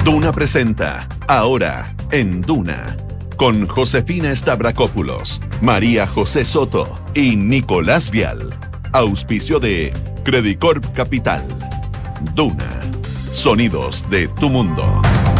Duna presenta Ahora en Duna, con Josefina Stavrakopoulos, María José Soto y Nicolás Vial. Auspicio de Credicorp Capital. Duna, sonidos de tu mundo.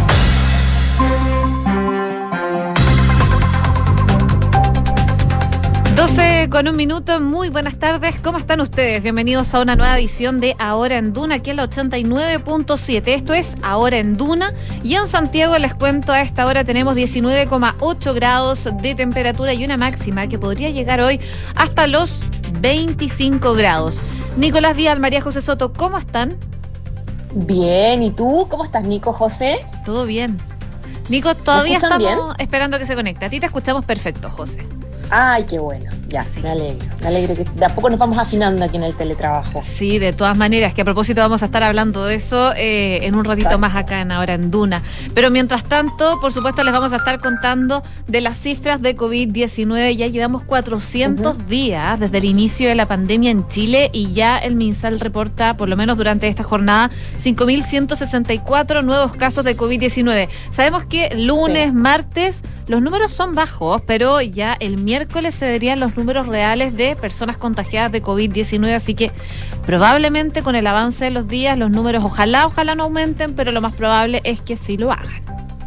12:01, muy buenas tardes, ¿cómo están ustedes? Bienvenidos a una nueva edición de Ahora en Duna, aquí en la 89.7. Esto es Ahora en Duna, y en Santiago les cuento, a esta hora tenemos 19,8 grados de temperatura y una máxima que podría llegar hoy hasta los 25 grados. Nicolás Vial, María José Soto, ¿cómo están? Bien, ¿y tú? ¿Cómo estás, Nico, José? Todo bien. Nico, todavía estamos bien? Esperando que se conecte. A ti te escuchamos perfecto, José. Ay, qué bueno, ya, sí. Me alegro que de a poco nos vamos afinando aquí en el teletrabajo. Sí, de todas maneras, que a propósito vamos a estar hablando de eso en un ratito Exacto. más acá en Ahora en Duna. Pero mientras tanto, por supuesto, les vamos a estar contando de las cifras de COVID-19. Ya llevamos 400 días desde el inicio de la pandemia en Chile, y ya el MinSal reporta, por lo menos durante esta jornada, 5.164 nuevos casos de COVID-19. Sabemos que lunes, martes, los números son bajos, pero ya el miércoles se verían los números reales de personas contagiadas de COVID-19, así que probablemente con el avance de los días los números ojalá no aumenten, pero lo más probable es que sí lo hagan.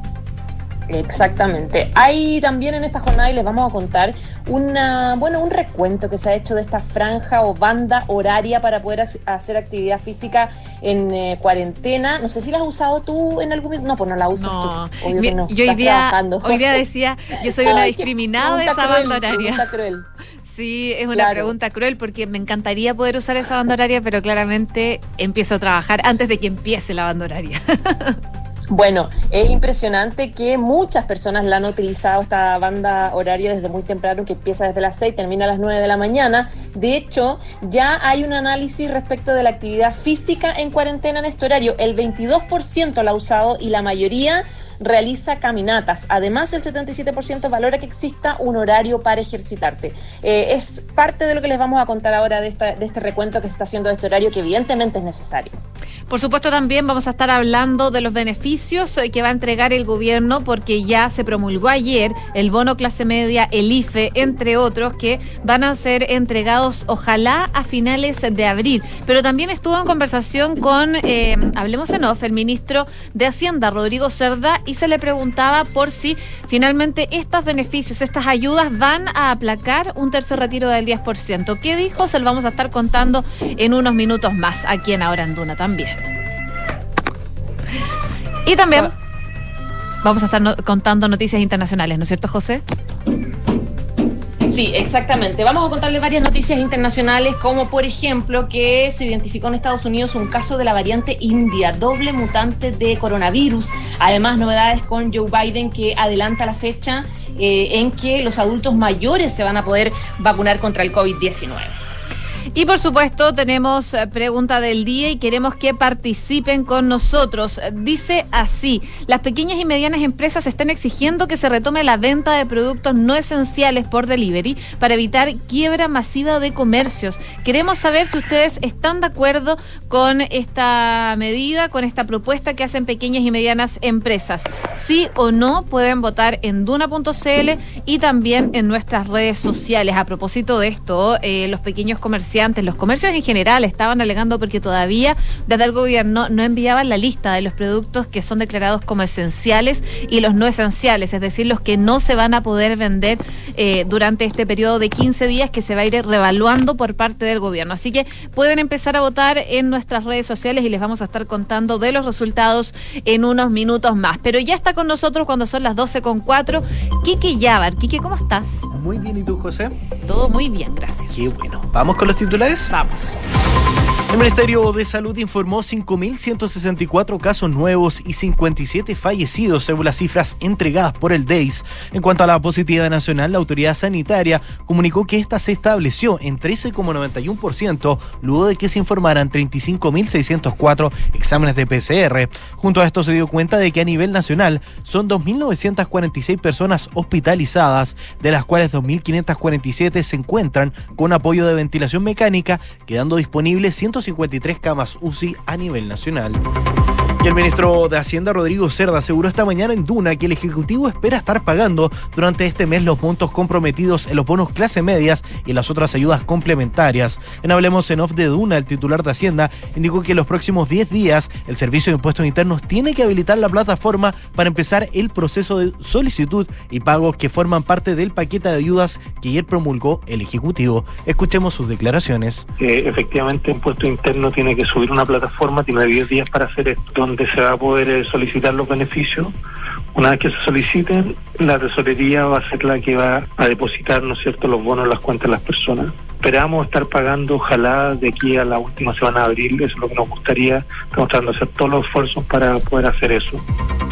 Exactamente. Hay también en esta jornada, y les vamos a contar un recuento que se ha hecho de esta franja o banda horaria para poder hacer actividad física en cuarentena. No sé si la has usado tú en algún momento. No, pues no la usas tú. Obvio que no. Yo hoy día decía, yo soy una discriminada de esa banda horaria. Cruel. Sí, es una pregunta cruel, porque me encantaría poder usar esa banda horaria, pero claramente empiezo a trabajar antes de que empiece la banda horaria. Bueno, es impresionante que muchas personas la han utilizado, esta banda horaria, desde muy temprano, que empieza desde las 6, termina a las 9 de la mañana. De hecho, ya hay un análisis respecto de la actividad física en cuarentena en este horario. El 22% la ha usado y la mayoría realiza caminatas. Además, el 77% valora que exista un horario para ejercitarte. Es parte de lo que les vamos a contar ahora de este recuento que se está haciendo de este horario, que evidentemente es necesario. Por supuesto, también vamos a estar hablando de los beneficios que va a entregar el gobierno, porque ya se promulgó ayer el bono clase media, el IFE, entre otros, que van a ser entregados ojalá a finales de abril. Pero también estuvo en conversación con, hablemos en off, el ministro de Hacienda, Rodrigo Cerda, y se le preguntaba por si finalmente estos beneficios, estas ayudas, van a aplacar un tercer retiro del 10%. ¿Qué dijo? Se lo vamos a estar contando en unos minutos más, aquí en Ahora en Duna también. Y también vamos a estar contando noticias internacionales, ¿no es cierto, José? Sí, exactamente. Vamos a contarles varias noticias internacionales, como por ejemplo que se identificó en Estados Unidos un caso de la variante india, doble mutante de coronavirus. Además, novedades con Joe Biden, que adelanta la fecha en que los adultos mayores se van a poder vacunar contra el COVID-19. Y por supuesto tenemos pregunta del día y queremos que participen con nosotros. Dice así: las pequeñas y medianas empresas están exigiendo que se retome la venta de productos no esenciales por delivery para evitar quiebra masiva de comercios. Queremos saber si ustedes están de acuerdo con esta medida, con esta propuesta que hacen pequeñas y medianas empresas. Sí o no, pueden votar en duna.cl y también en nuestras redes sociales. A propósito de esto, los pequeños comerciantes, los comercios en general, estaban alegando porque todavía desde el gobierno no enviaban la lista de los productos que son declarados como esenciales y los no esenciales, es decir, los que no se van a poder vender durante este periodo de 15 días que se va a ir revaluando por parte del gobierno. Así que pueden empezar a votar en nuestras redes sociales y les vamos a estar contando de los resultados en unos minutos más. Pero ya está con nosotros, cuando son las 12:04, Quique Yabar. Quique, ¿cómo estás? Muy bien, ¿y tú, José? Todo muy bien, gracias. Qué bueno. ¿Vamos con los titulares? Vamos. El Ministerio de Salud informó 5.164 casos nuevos y 57 fallecidos, según las cifras entregadas por el DEIS. En cuanto a la positividad nacional, la autoridad sanitaria comunicó que esta se estableció en 13,91%, luego de que se informaran 35.604 exámenes de PCR. Junto a esto se dio cuenta de que a nivel nacional son 2.946 personas hospitalizadas, de las cuales 2.547 se encuentran con apoyo de ventilación mecánica, quedando disponibles 153 camas UCI a nivel nacional. Y el ministro de Hacienda, Rodrigo Cerda, aseguró esta mañana en Duna que el Ejecutivo espera estar pagando durante este mes los montos comprometidos en los bonos clase medias y en las otras ayudas complementarias. En Hablemos en Off de Duna, el titular de Hacienda indicó que en los próximos 10 días el Servicio de Impuestos Internos tiene que habilitar la plataforma para empezar el proceso de solicitud y pagos que forman parte del paquete de ayudas que ayer promulgó el Ejecutivo. Escuchemos sus declaraciones. Efectivamente, Impuesto Interno tiene que subir una plataforma, tiene 10 días para hacer esto, donde se va a poder solicitar los beneficios. Una vez que se soliciten, la tesorería va a ser la que va a depositar, ¿no es cierto?, los bonos en las cuentas de las personas. Esperamos estar pagando, ojalá, de aquí a la última semana de abril. Eso es lo que nos gustaría. Estamos tratando de hacer todos los esfuerzos para poder hacer eso.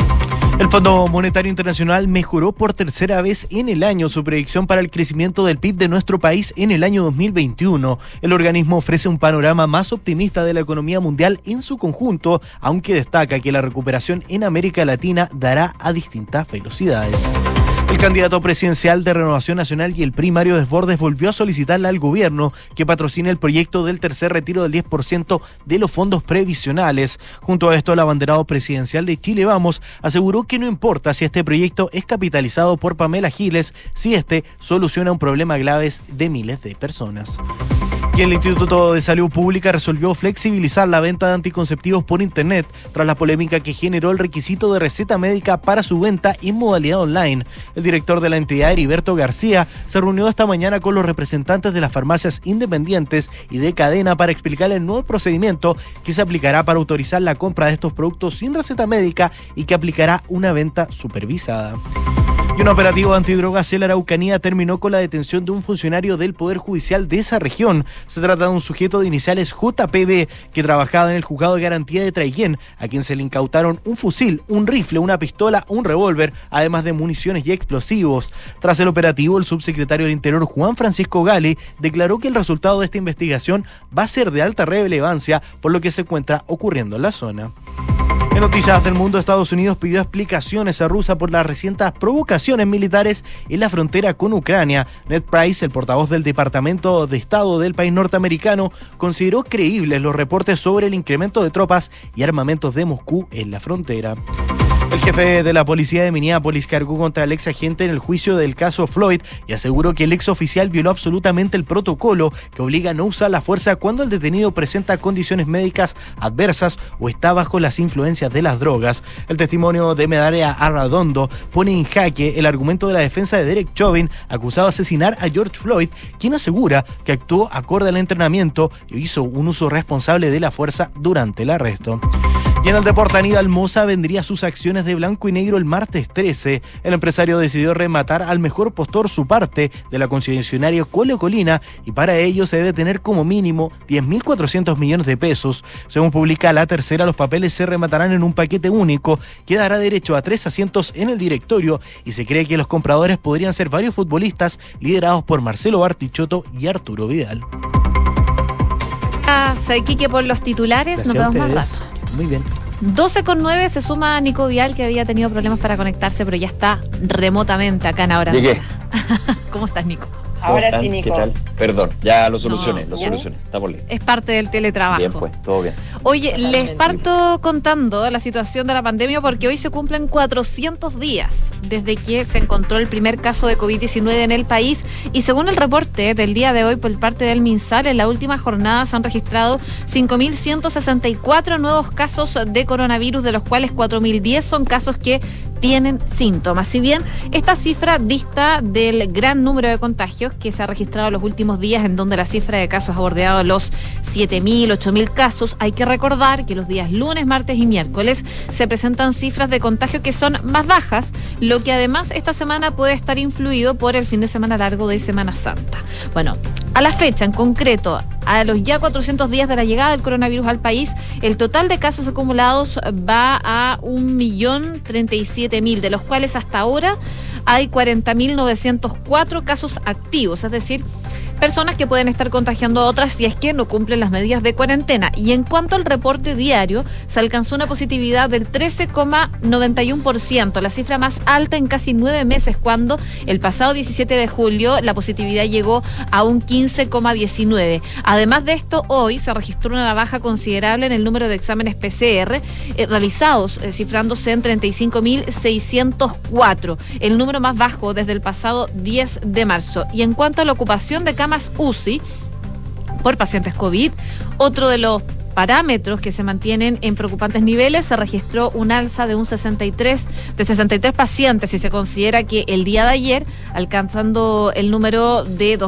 El Fondo Monetario Internacional mejoró por tercera vez en el año su predicción para el crecimiento del PIB de nuestro país en el año 2021. El organismo ofrece un panorama más optimista de la economía mundial en su conjunto, aunque destaca que la recuperación en América Latina dará a distintas velocidades. El candidato presidencial de Renovación Nacional y el PRI, Mario Desbordes, volvió a solicitarle al gobierno que patrocine el proyecto del tercer retiro del 10% de los fondos previsionales. Junto a esto, el abanderado presidencial de Chile Vamos aseguró que no importa si este proyecto es capitalizado por Pamela Giles, si este soluciona un problema grave de miles de personas. Y el Instituto de Salud Pública resolvió flexibilizar la venta de anticonceptivos por internet tras la polémica que generó el requisito de receta médica para su venta en modalidad online. El director de la entidad, Heriberto García, se reunió esta mañana con los representantes de las farmacias independientes y de cadena para explicar el nuevo procedimiento que se aplicará para autorizar la compra de estos productos sin receta médica y que aplicará una venta supervisada. Y un operativo antidrogas en la Araucanía terminó con la detención de un funcionario del Poder Judicial de esa región. Se trata de un sujeto de iniciales JPB que trabajaba en el juzgado de garantía de Traiguén, a quien se le incautaron un fusil, un rifle, una pistola, un revólver, además de municiones y explosivos. Tras el operativo, el subsecretario del Interior, Juan Francisco Gali, declaró que el resultado de esta investigación va a ser de alta relevancia por lo que se encuentra ocurriendo en la zona. En noticias del mundo, Estados Unidos pidió explicaciones a Rusia por las recientes provocaciones militares en la frontera con Ucrania. Ned Price, el portavoz del Departamento de Estado del país norteamericano, consideró creíbles los reportes sobre el incremento de tropas y armamentos de Moscú en la frontera. El jefe de la policía de Minneapolis cargó contra el ex agente en el juicio del caso Floyd y aseguró que el ex oficial violó absolutamente el protocolo que obliga a no usar la fuerza cuando el detenido presenta condiciones médicas adversas o está bajo las influencias de las drogas. El testimonio de Medaria Arradondo pone en jaque el argumento de la defensa de Derek Chauvin, acusado de asesinar a George Floyd, quien asegura que actuó acorde al entrenamiento y hizo un uso responsable de la fuerza durante el arresto. Y en el deporte, Aníbal Mosa vendría sus acciones de blanco y negro el martes 13. El empresario decidió rematar al mejor postor su parte de la concesionaria Colo Colina y para ello se debe tener como mínimo 10.400 millones de pesos. Según publica La Tercera, los papeles se rematarán en un paquete único que dará derecho a 3 asientos en el directorio y se cree que los compradores podrían ser varios futbolistas liderados por Marcelo Bartichotto y Arturo Vidal. Gracias, Quique, por los titulares. Gracias. Nos vemos más rato. Muy bien. 12:09 se suma Nico Vial, que había tenido problemas para conectarse, pero ya está remotamente acá en Ahora. Llegué. ¿Cómo estás, Nico? Ahora sí, Nico. ¿Qué tal? Perdón, ya lo solucioné, No, estamos listos. Es parte del teletrabajo. Bien, pues, todo bien. Oye, Totalmente. les parto contando la situación de la pandemia porque hoy se cumplen 400 días desde que se encontró el primer caso de COVID-19 en el país y según el reporte del día de hoy por parte del MinSal, en la última jornada se han registrado 5.164 nuevos casos de coronavirus, de los cuales 4.010 son casos que tienen síntomas. Si bien esta cifra dista del gran número de contagios que se ha registrado en los últimos días, en donde la cifra de casos ha bordeado los 7.000, 8.000 casos, hay que recordar que los días lunes, martes y miércoles se presentan cifras de contagio que son más bajas, lo que además esta semana puede estar influido por el fin de semana largo de Semana Santa. Bueno, a la fecha en concreto, a los ya 400 días de la llegada del coronavirus al país, el total de casos acumulados va a 1.037.000, de los cuales hasta ahora hay 40.904 casos activos, es decir, personas que pueden estar contagiando a otras si es que no cumplen las medidas de cuarentena. Y en cuanto al reporte diario, se alcanzó una positividad del 13,91%, la cifra más alta en casi 9 meses, cuando el pasado 17 de julio la positividad llegó a un 15,19%. Además de esto, hoy se registró una baja considerable en el número de exámenes PCR realizados, cifrándose en 35.604, el número más bajo desde el pasado 10 de marzo. Y en cuanto a la ocupación de camas UCI por pacientes COVID, otro de los parámetros que se mantienen en preocupantes niveles, se registró un alza de 63 pacientes, si se considera que el día de ayer, alcanzando el número de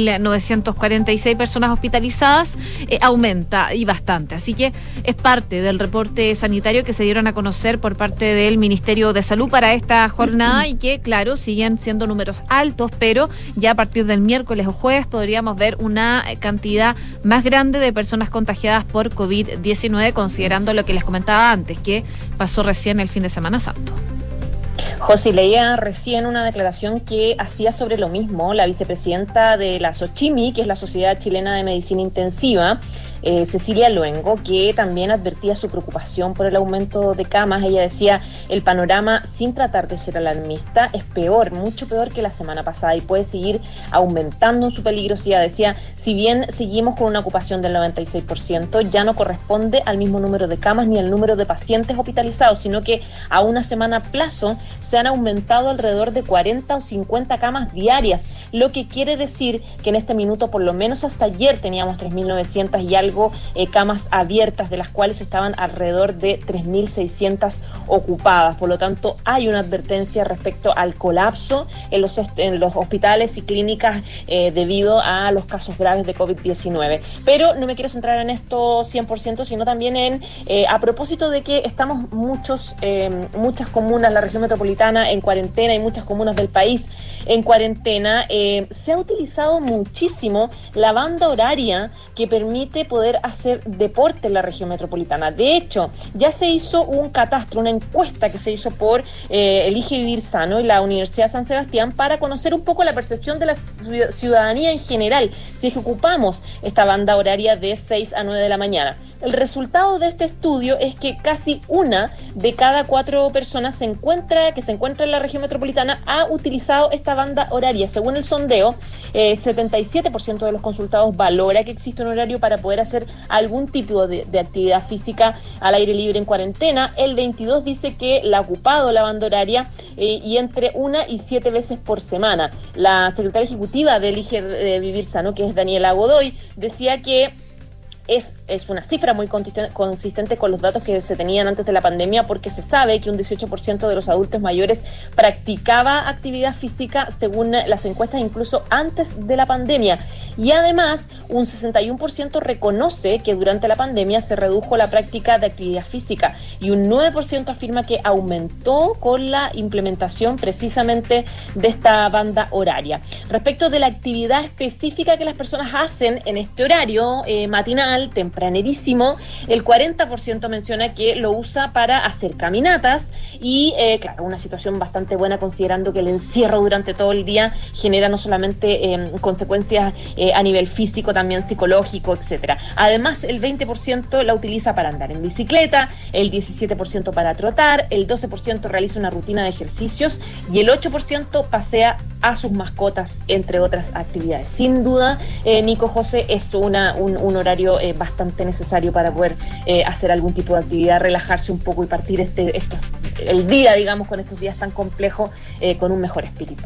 2.946 personas hospitalizadas, aumenta y bastante. Así que es parte del reporte sanitario que se dieron a conocer por parte del Ministerio de Salud para esta jornada, y que, claro, siguen siendo números altos, pero ya a partir del miércoles o jueves podríamos ver una cantidad más grande de personas contagiadas por COVID-19, considerando lo que les comentaba antes, que pasó recién el fin de Semana Santo. José, leía recién una declaración que hacía sobre lo mismo la vicepresidenta de la SOCHIMI, que es la Sociedad Chilena de Medicina Intensiva, Cecilia Luengo, que también advertía su preocupación por el aumento de camas. Ella decía: el panorama, sin tratar de ser alarmista, es peor, mucho peor que la semana pasada, y puede seguir aumentando en su peligrosidad. Decía: si bien seguimos con una ocupación del 96%, ya no corresponde al mismo número de camas ni al número de pacientes hospitalizados, sino que a una semana a plazo se han aumentado alrededor de 40 o 50 camas diarias, lo que quiere decir que en este minuto, por lo menos hasta ayer, teníamos 3.900 y algo camas abiertas, de las cuales estaban alrededor de 3.600 ocupadas. Por lo tanto, hay una advertencia respecto al colapso en los hospitales y clínicas debido a los casos graves de COVID-19. Pero no me quiero centrar en esto 100%, sino también en, a propósito de que estamos muchas comunas, la región metropolitana, en cuarentena, y muchas comunas del país en cuarentena, se ha utilizado muchísimo la banda horaria que permite poder hacer deporte en la región metropolitana. De hecho, ya se hizo un catastro, una encuesta que se hizo por Elige Vivir Sano y la Universidad San Sebastián, para conocer un poco la percepción de la ciudadanía en general, si es que ocupamos esta banda horaria de 6 a 9 de la mañana. El resultado de este estudio es que casi 1 de cada 4 personas que se encuentra en la región metropolitana ha utilizado esta banda horaria. Según el sondeo, 77% de los consultados valora que existe un horario para poder hacer algún tipo de actividad física al aire libre en cuarentena. El 22% dice que la ha ocupado la banda horaria, y entre 1 y 7 veces por semana. La secretaria ejecutiva de Elige Vivir Sano, que es Daniela Godoy, decía que es una cifra muy consistente con los datos que se tenían antes de la pandemia, porque se sabe que un 18% de los adultos mayores practicaba actividad física, según las encuestas, incluso antes de la pandemia. Y además, un 61% reconoce que durante la pandemia se redujo la práctica de actividad física, y un 9% afirma que aumentó con la implementación precisamente de esta banda horaria. Respecto de la actividad específica que las personas hacen en este horario matinal, tempranerísimo, el 40% menciona que lo usa para hacer caminatas, y claro, una situación bastante buena, considerando que el encierro durante todo el día genera no solamente consecuencias a nivel físico, también psicológico, etcétera. Además, el 20% la utiliza para andar en bicicleta, el 17% para trotar, el 12% realiza una rutina de ejercicios, y el 8% pasea a sus mascotas, entre otras actividades. Sin duda, Nico, José, es un horario bastante necesario para poder hacer algún tipo de actividad, relajarse un poco y partir el día, digamos, con estos días tan complejos, con un mejor espíritu.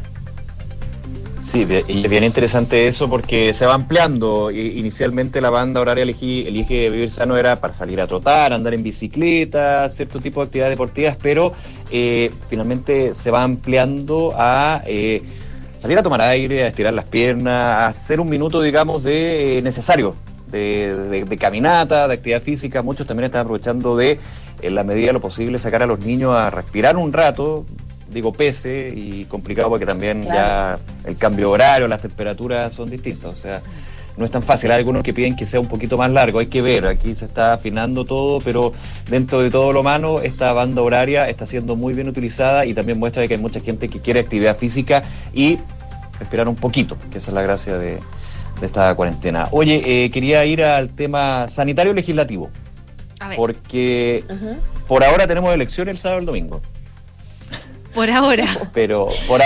Sí, y es bien interesante eso, porque se va ampliando. Inicialmente la banda horaria Elige Vivir Sano era para salir a trotar, andar en bicicleta, cierto tipo de actividades deportivas, pero finalmente se va ampliando a salir a tomar aire, a estirar las piernas, a hacer un minuto, digamos, de necesario de caminata, de actividad física. Muchos también están aprovechando de, en la medida de lo posible, sacar a los niños a respirar un rato. Digo pese, y complicado porque también ya el cambio horario, las temperaturas son distintas, o sea, no es tan fácil. Hay algunos que piden que sea un poquito más largo, hay que ver, aquí se está afinando todo, pero dentro de todo lo humano, esta banda horaria está siendo muy bien utilizada, y también muestra que hay mucha gente que quiere actividad física y respirar un poquito, que esa es la gracia de cuarentena. Oye, quería ir al tema sanitario legislativo, porque por ahora tenemos elecciones el sábado y el domingo. Por ahora. Pero por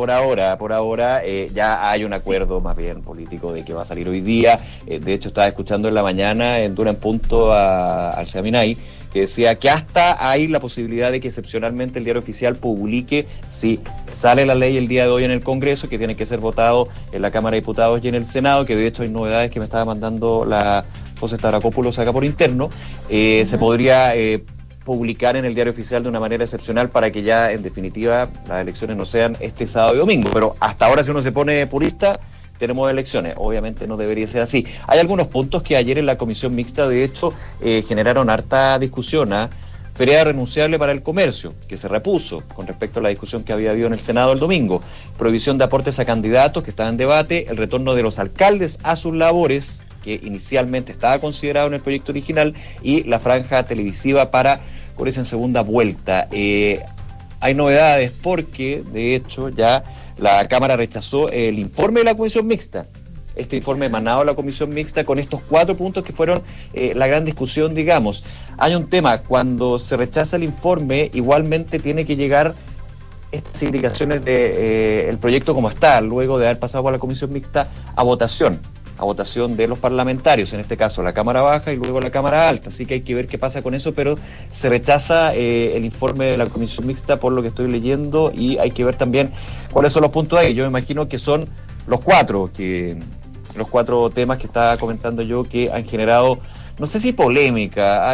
ahora ya hay un acuerdo más bien político de que va a salir hoy día. De hecho, estaba escuchando en la mañana en Duna en Punto al Seaminay, que decía que hasta hay la posibilidad de que excepcionalmente el Diario Oficial publique si sale la ley el día de hoy en el Congreso, que tiene que ser votado en la Cámara de Diputados y en el Senado, que de hecho hay novedades que me estaba mandando la José Stavrakopoulos acá por interno. Se podría publicar en el Diario Oficial de una manera excepcional para que ya en definitiva las elecciones no sean este sábado y domingo, pero hasta ahora, si uno se pone purista, tenemos elecciones. Obviamente no debería ser así. Hay algunos puntos que ayer en la comisión mixta de hecho generaron harta discusión. Feria renunciable para el comercio, que se repuso con respecto a la discusión que había habido en el Senado el domingo, prohibición de aportes a candidatos, que estaba en debate, el retorno de los alcaldes a sus labores, que inicialmente estaba considerado en el proyecto original, y la franja televisiva para Congreso en segunda vuelta. Hay novedades porque, de hecho, ya la Cámara rechazó el informe de la comisión mixta. Este informe emanado de la comisión mixta con estos 4 puntos que fueron la gran discusión, digamos. Hay un tema, cuando se rechaza el informe, igualmente tiene que llegar estas indicaciones del proyecto como está, luego de haber pasado por la comisión mixta, a votación de los parlamentarios, en este caso la Cámara Baja y luego la Cámara Alta, así que hay que ver qué pasa con eso, pero se rechaza el informe de la comisión mixta por lo que estoy leyendo, y hay que ver también cuáles son los puntos ahí. Yo me imagino que son los 4 temas que estaba comentando yo que han generado, no sé si polémica,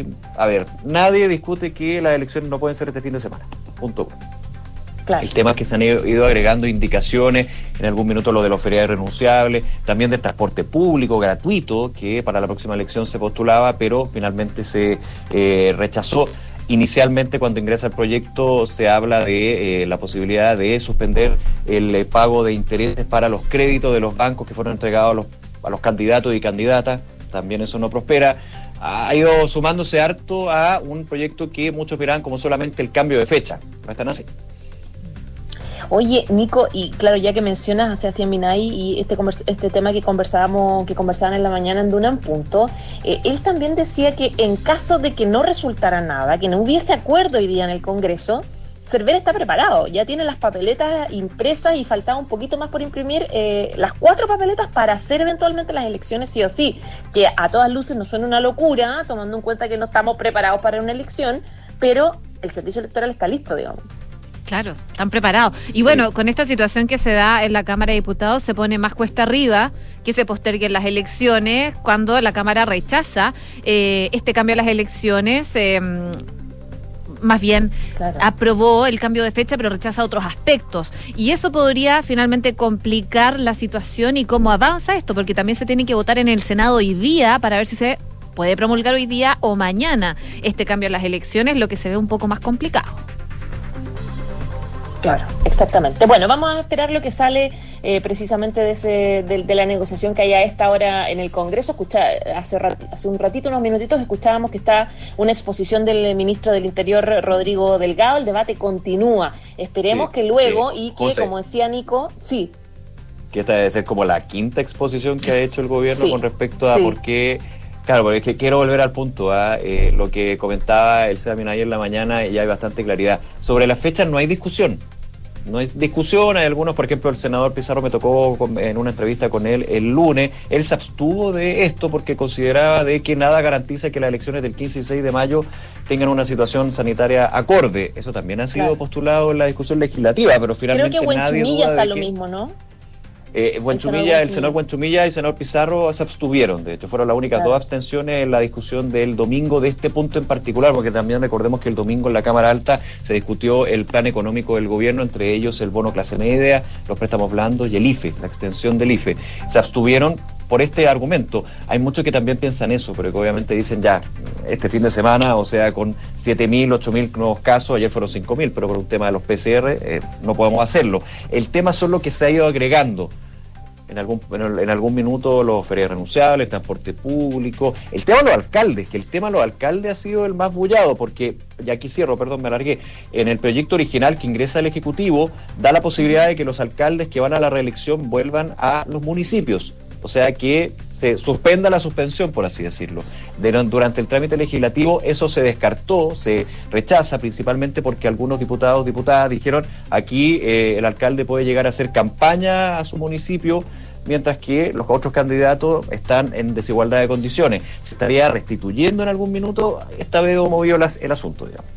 nadie discute que las elecciones no pueden ser este fin de semana, punto 1. Claro. El tema es que se han ido agregando indicaciones, en algún minuto lo de los feriados renunciables, también del transporte público gratuito, que para la próxima elección se postulaba, pero finalmente se rechazó. Inicialmente, cuando ingresa el proyecto, se habla de la posibilidad de suspender el pago de intereses para los créditos de los bancos que fueron entregados a los candidatos y candidatas. También eso no prospera. Ha ido sumándose harto a un proyecto que muchos verán como solamente el cambio de fecha. ¿No están así? Oye, Nico, y claro, ya que mencionas a Sebastián Minay y este tema que conversaban en la mañana en Duna en Punto, él también decía que en caso de que no resultara nada, que no hubiese acuerdo hoy día en el Congreso, Cervel está preparado, ya tiene las papeletas impresas y faltaba un poquito más por imprimir, las 4 papeletas para hacer eventualmente las elecciones sí o sí, que a todas luces nos suena una locura, tomando en cuenta que no estamos preparados para una elección, pero el servicio electoral está listo, digamos. Claro, están preparados. Y bueno, con esta situación que se da en la Cámara de Diputados, se pone más cuesta arriba que se posterguen las elecciones cuando la Cámara rechaza este cambio a las elecciones. Más bien aprobó el cambio de fecha, pero rechaza otros aspectos. Y eso podría finalmente complicar la situación y cómo avanza esto, porque también se tiene que votar en el Senado hoy día para ver si se puede promulgar hoy día o mañana este cambio a las elecciones, lo que se ve un poco más complicado. Claro, exactamente. Bueno, vamos a esperar lo que sale precisamente de la negociación que hay a esta hora en el Congreso. Hace un ratito, unos minutitos, escuchábamos que está una exposición del ministro del Interior, Rodrigo Delgado. El debate continúa. Esperemos que luego, y que, José, como decía Nico, sí. Que esta debe ser como la 5ª exposición que ha hecho el gobierno con respecto a por qué. Claro, porque es que quiero volver al punto, lo que comentaba el Seaminay en la mañana, y ya hay bastante claridad. Sobre las fechas no hay discusión. No hay discusión, hay algunos, por ejemplo, el senador Pizarro me tocó en una entrevista con él el lunes, él se abstuvo de esto porque consideraba de que nada garantiza que las elecciones del 15 y 6 de mayo tengan una situación sanitaria acorde. Eso también ha sido postulado en la discusión legislativa, pero finalmente creo que nadie duda está de lo mismo, ¿no? El senador Buenchumilla y el senador Pizarro se abstuvieron, de hecho fueron las únicas 2 abstenciones en la discusión del domingo de este punto en particular, porque también recordemos que el domingo en la Cámara Alta se discutió el plan económico del gobierno, entre ellos el bono clase media, los préstamos blandos y el IFE, la extensión del IFE. Se abstuvieron por este argumento. Hay muchos que también piensan eso, pero que obviamente dicen ya, este fin de semana, o sea, con 7.000, 8.000 nuevos casos, ayer fueron 5.000, pero por un tema de los PCR no podemos hacerlo. El tema son lo que se ha ido agregando. En algún minuto los feriados renunciables, el transporte público, el tema de los alcaldes, que el tema de los alcaldes ha sido el más bullado, porque, ya aquí cierro, perdón, me alargué, en el proyecto original que ingresa el Ejecutivo, da la posibilidad de que los alcaldes que van a la reelección vuelvan a los municipios. o sea que se suspenda la suspensión, por así decirlo. Durante el trámite legislativo eso se descartó, se rechaza principalmente porque algunos diputados, diputadas dijeron aquí el alcalde puede llegar a hacer campaña a su municipio, mientras que los otros candidatos están en desigualdad de condiciones. ¿Se estaría restituyendo en algún minuto? Esta vez movió el asunto, digamos.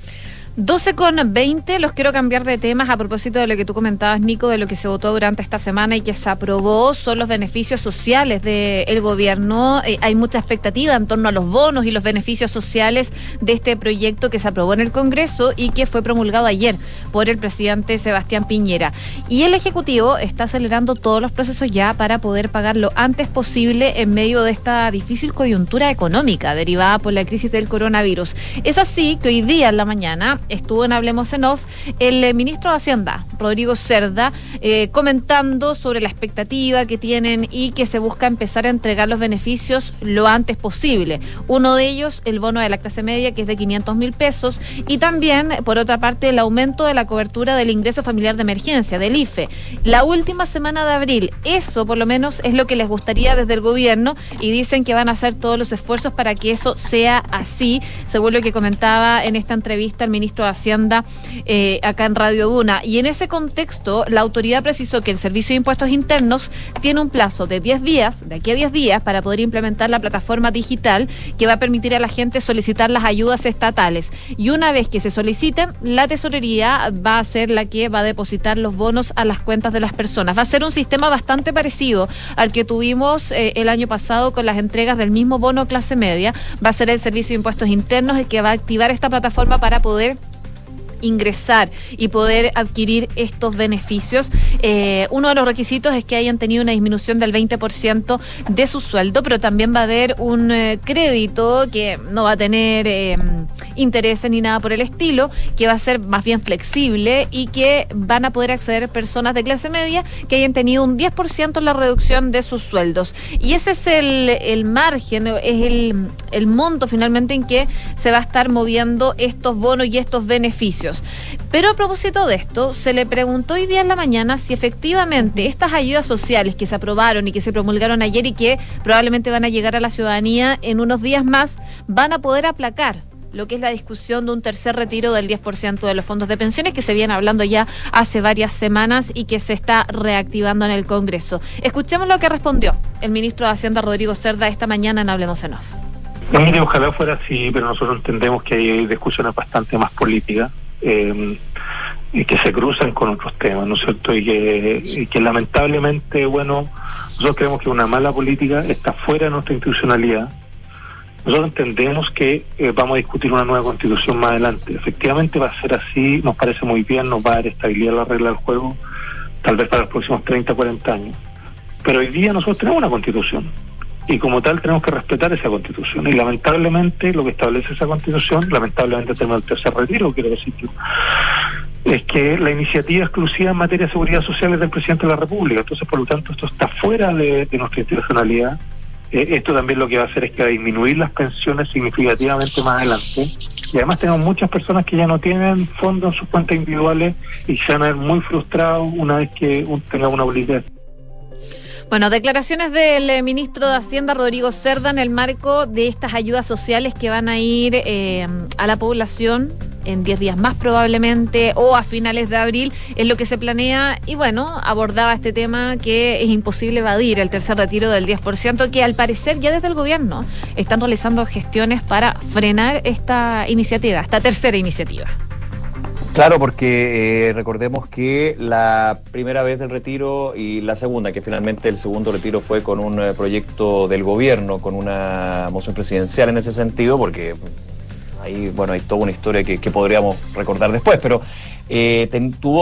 12:20, los quiero cambiar de temas a propósito de lo que tú comentabas, Nico, de lo que se votó durante esta semana y que se aprobó, son los beneficios sociales del gobierno. Hay mucha expectativa en torno a los bonos y los beneficios sociales de este proyecto que se aprobó en el Congreso y que fue promulgado ayer por el presidente Sebastián Piñera. Y el Ejecutivo está acelerando todos los procesos ya para poder pagar lo antes posible en medio de esta difícil coyuntura económica derivada por la crisis del coronavirus. Es así que hoy día en la mañana estuvo en Hablemos en Off el ministro de Hacienda, Rodrigo Cerda, comentando sobre la expectativa que tienen y que se busca empezar a entregar los beneficios lo antes posible. Uno de ellos, el bono de la clase media, que es de 500.000 pesos, y también, por otra parte, el aumento de la cobertura del ingreso familiar de emergencia, del IFE. La última semana de abril, eso por lo menos es lo que les gustaría desde el gobierno y dicen que van a hacer todos los esfuerzos para que eso sea así, según lo que comentaba en esta entrevista el ministro de Hacienda acá en Radio Duna. Y en ese contexto, la autoridad precisó que el Servicio de Impuestos Internos tiene un plazo de 10 días, de aquí a 10 días, para poder implementar la plataforma digital que va a permitir a la gente solicitar las ayudas estatales. Y una vez que se soliciten, la tesorería va a ser la que va a depositar los bonos a las cuentas de las personas. Va a ser un sistema bastante parecido al que tuvimos el año pasado con las entregas del mismo bono clase media. Va a ser el Servicio de Impuestos Internos el que va a activar esta plataforma para poder ingresar y poder adquirir estos beneficios. Uno de los requisitos es que hayan tenido una disminución del 20% de su sueldo, pero también va a haber un crédito que no va a tener intereses ni nada por el estilo, que va a ser más bien flexible y que van a poder acceder personas de clase media que hayan tenido un 10% en la reducción de sus sueldos. Y ese es el margen, es el monto finalmente en que se va a estar moviendo estos bonos y estos beneficios. Pero a propósito de esto, se le preguntó hoy día en la mañana si efectivamente estas ayudas sociales que se aprobaron y que se promulgaron ayer y que probablemente van a llegar a la ciudadanía en unos días más, van a poder aplacar lo que es la discusión de un tercer retiro del 10% de los fondos de pensiones que se viene hablando ya hace varias semanas y que se está reactivando en el Congreso. Escuchemos lo que respondió el ministro de Hacienda, Rodrigo Cerda, esta mañana en Hablemos en Off. Mire, ojalá fuera así, pero nosotros entendemos que hay discusiones bastante más políticas y que se cruzan con otros temas, ¿no es cierto? Y que lamentablemente, bueno, nosotros creemos que una mala política está fuera de nuestra institucionalidad. Nosotros entendemos que vamos a discutir una nueva constitución más adelante. Efectivamente va a ser así, nos parece muy bien, nos va a dar estabilidad a la regla del juego, tal vez para los próximos 30, 40 años. Pero hoy día nosotros tenemos una constitución. Y como tal tenemos que respetar esa constitución. Y lamentablemente lo que establece esa constitución, lamentablemente tenemos el tercer retiro, quiero decir yo, es que la iniciativa exclusiva en materia de seguridad social es del presidente de la República. Entonces, por lo tanto, esto está fuera de nuestra institucionalidad. Esto también lo que va a hacer es que va a disminuir las pensiones significativamente más adelante. Y además tenemos muchas personas que ya no tienen fondos en sus cuentas individuales y se van a ver muy frustrados una vez que tenga una política. Bueno, declaraciones del ministro de Hacienda, Rodrigo Cerda, en el marco de estas ayudas sociales que van a ir a la población en 10 días más probablemente o a finales de abril, es lo que se planea. Y bueno, abordaba este tema que es imposible evadir, el tercer retiro del 10%, que al parecer ya desde el gobierno están realizando gestiones para frenar esta iniciativa, esta tercera iniciativa. Claro, porque recordemos que la primera vez del retiro y la segunda, que finalmente el segundo retiro fue con un proyecto del gobierno, con una moción presidencial en ese sentido, porque ahí, bueno, hay toda una historia que podríamos recordar después, pero tuvo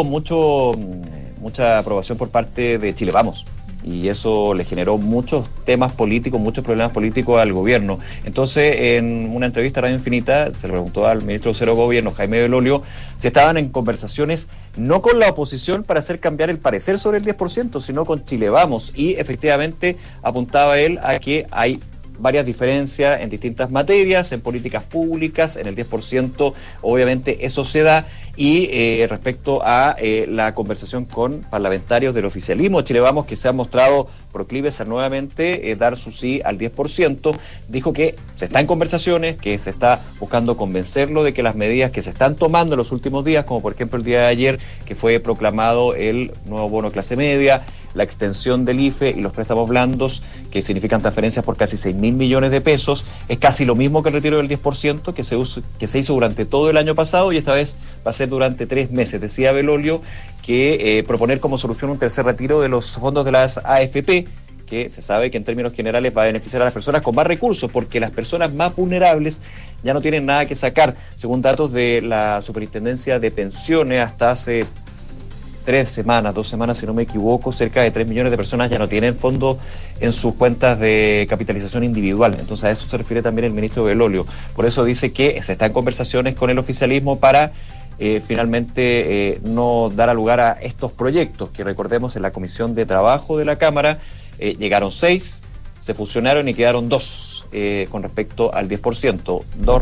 mucha aprobación por parte de Chile Vamos. Y eso le generó muchos temas políticos, muchos problemas políticos al gobierno. Entonces, en una entrevista a Radio Infinita, se le preguntó al ministro de Gobierno, Jaime Belolio, si estaban en conversaciones no con la oposición para hacer cambiar el parecer sobre el 10%, sino con Chile Vamos. Y efectivamente apuntaba él a que hay varias diferencias en distintas materias, en políticas públicas, en el 10%, obviamente eso se da, Y respecto a la conversación con parlamentarios del oficialismo, Chile Vamos, que se han mostrado proclives a nuevamente dar su sí al 10%, dijo que se está en conversaciones, que se está buscando convencerlo de que las medidas que se están tomando en los últimos días, como por ejemplo el día de ayer, que fue proclamado el nuevo bono clase media, la extensión del IFE y los préstamos blandos, que significan transferencias por casi 6.000 millones de pesos, es casi lo mismo que el retiro del 10% que se hizo durante todo el año pasado, y esta vez va a ser durante 3 meses. Decía Belolio que proponer como solución un tercer retiro de los fondos de las AFP, que se sabe que en términos generales va a beneficiar a las personas con más recursos, porque las personas más vulnerables ya no tienen nada que sacar. Según datos de la Superintendencia de Pensiones, hasta hace 2 semanas, si no me equivoco, cerca de 3 millones de personas ya no tienen fondos en sus cuentas de capitalización individual. Entonces a eso se refiere también el ministro Belolio. Por eso dice que se está en conversaciones con el oficialismo para finalmente no dar lugar a estos proyectos, que recordemos en la Comisión de Trabajo de la Cámara llegaron 6, se fusionaron y quedaron 2 con respecto al 10%,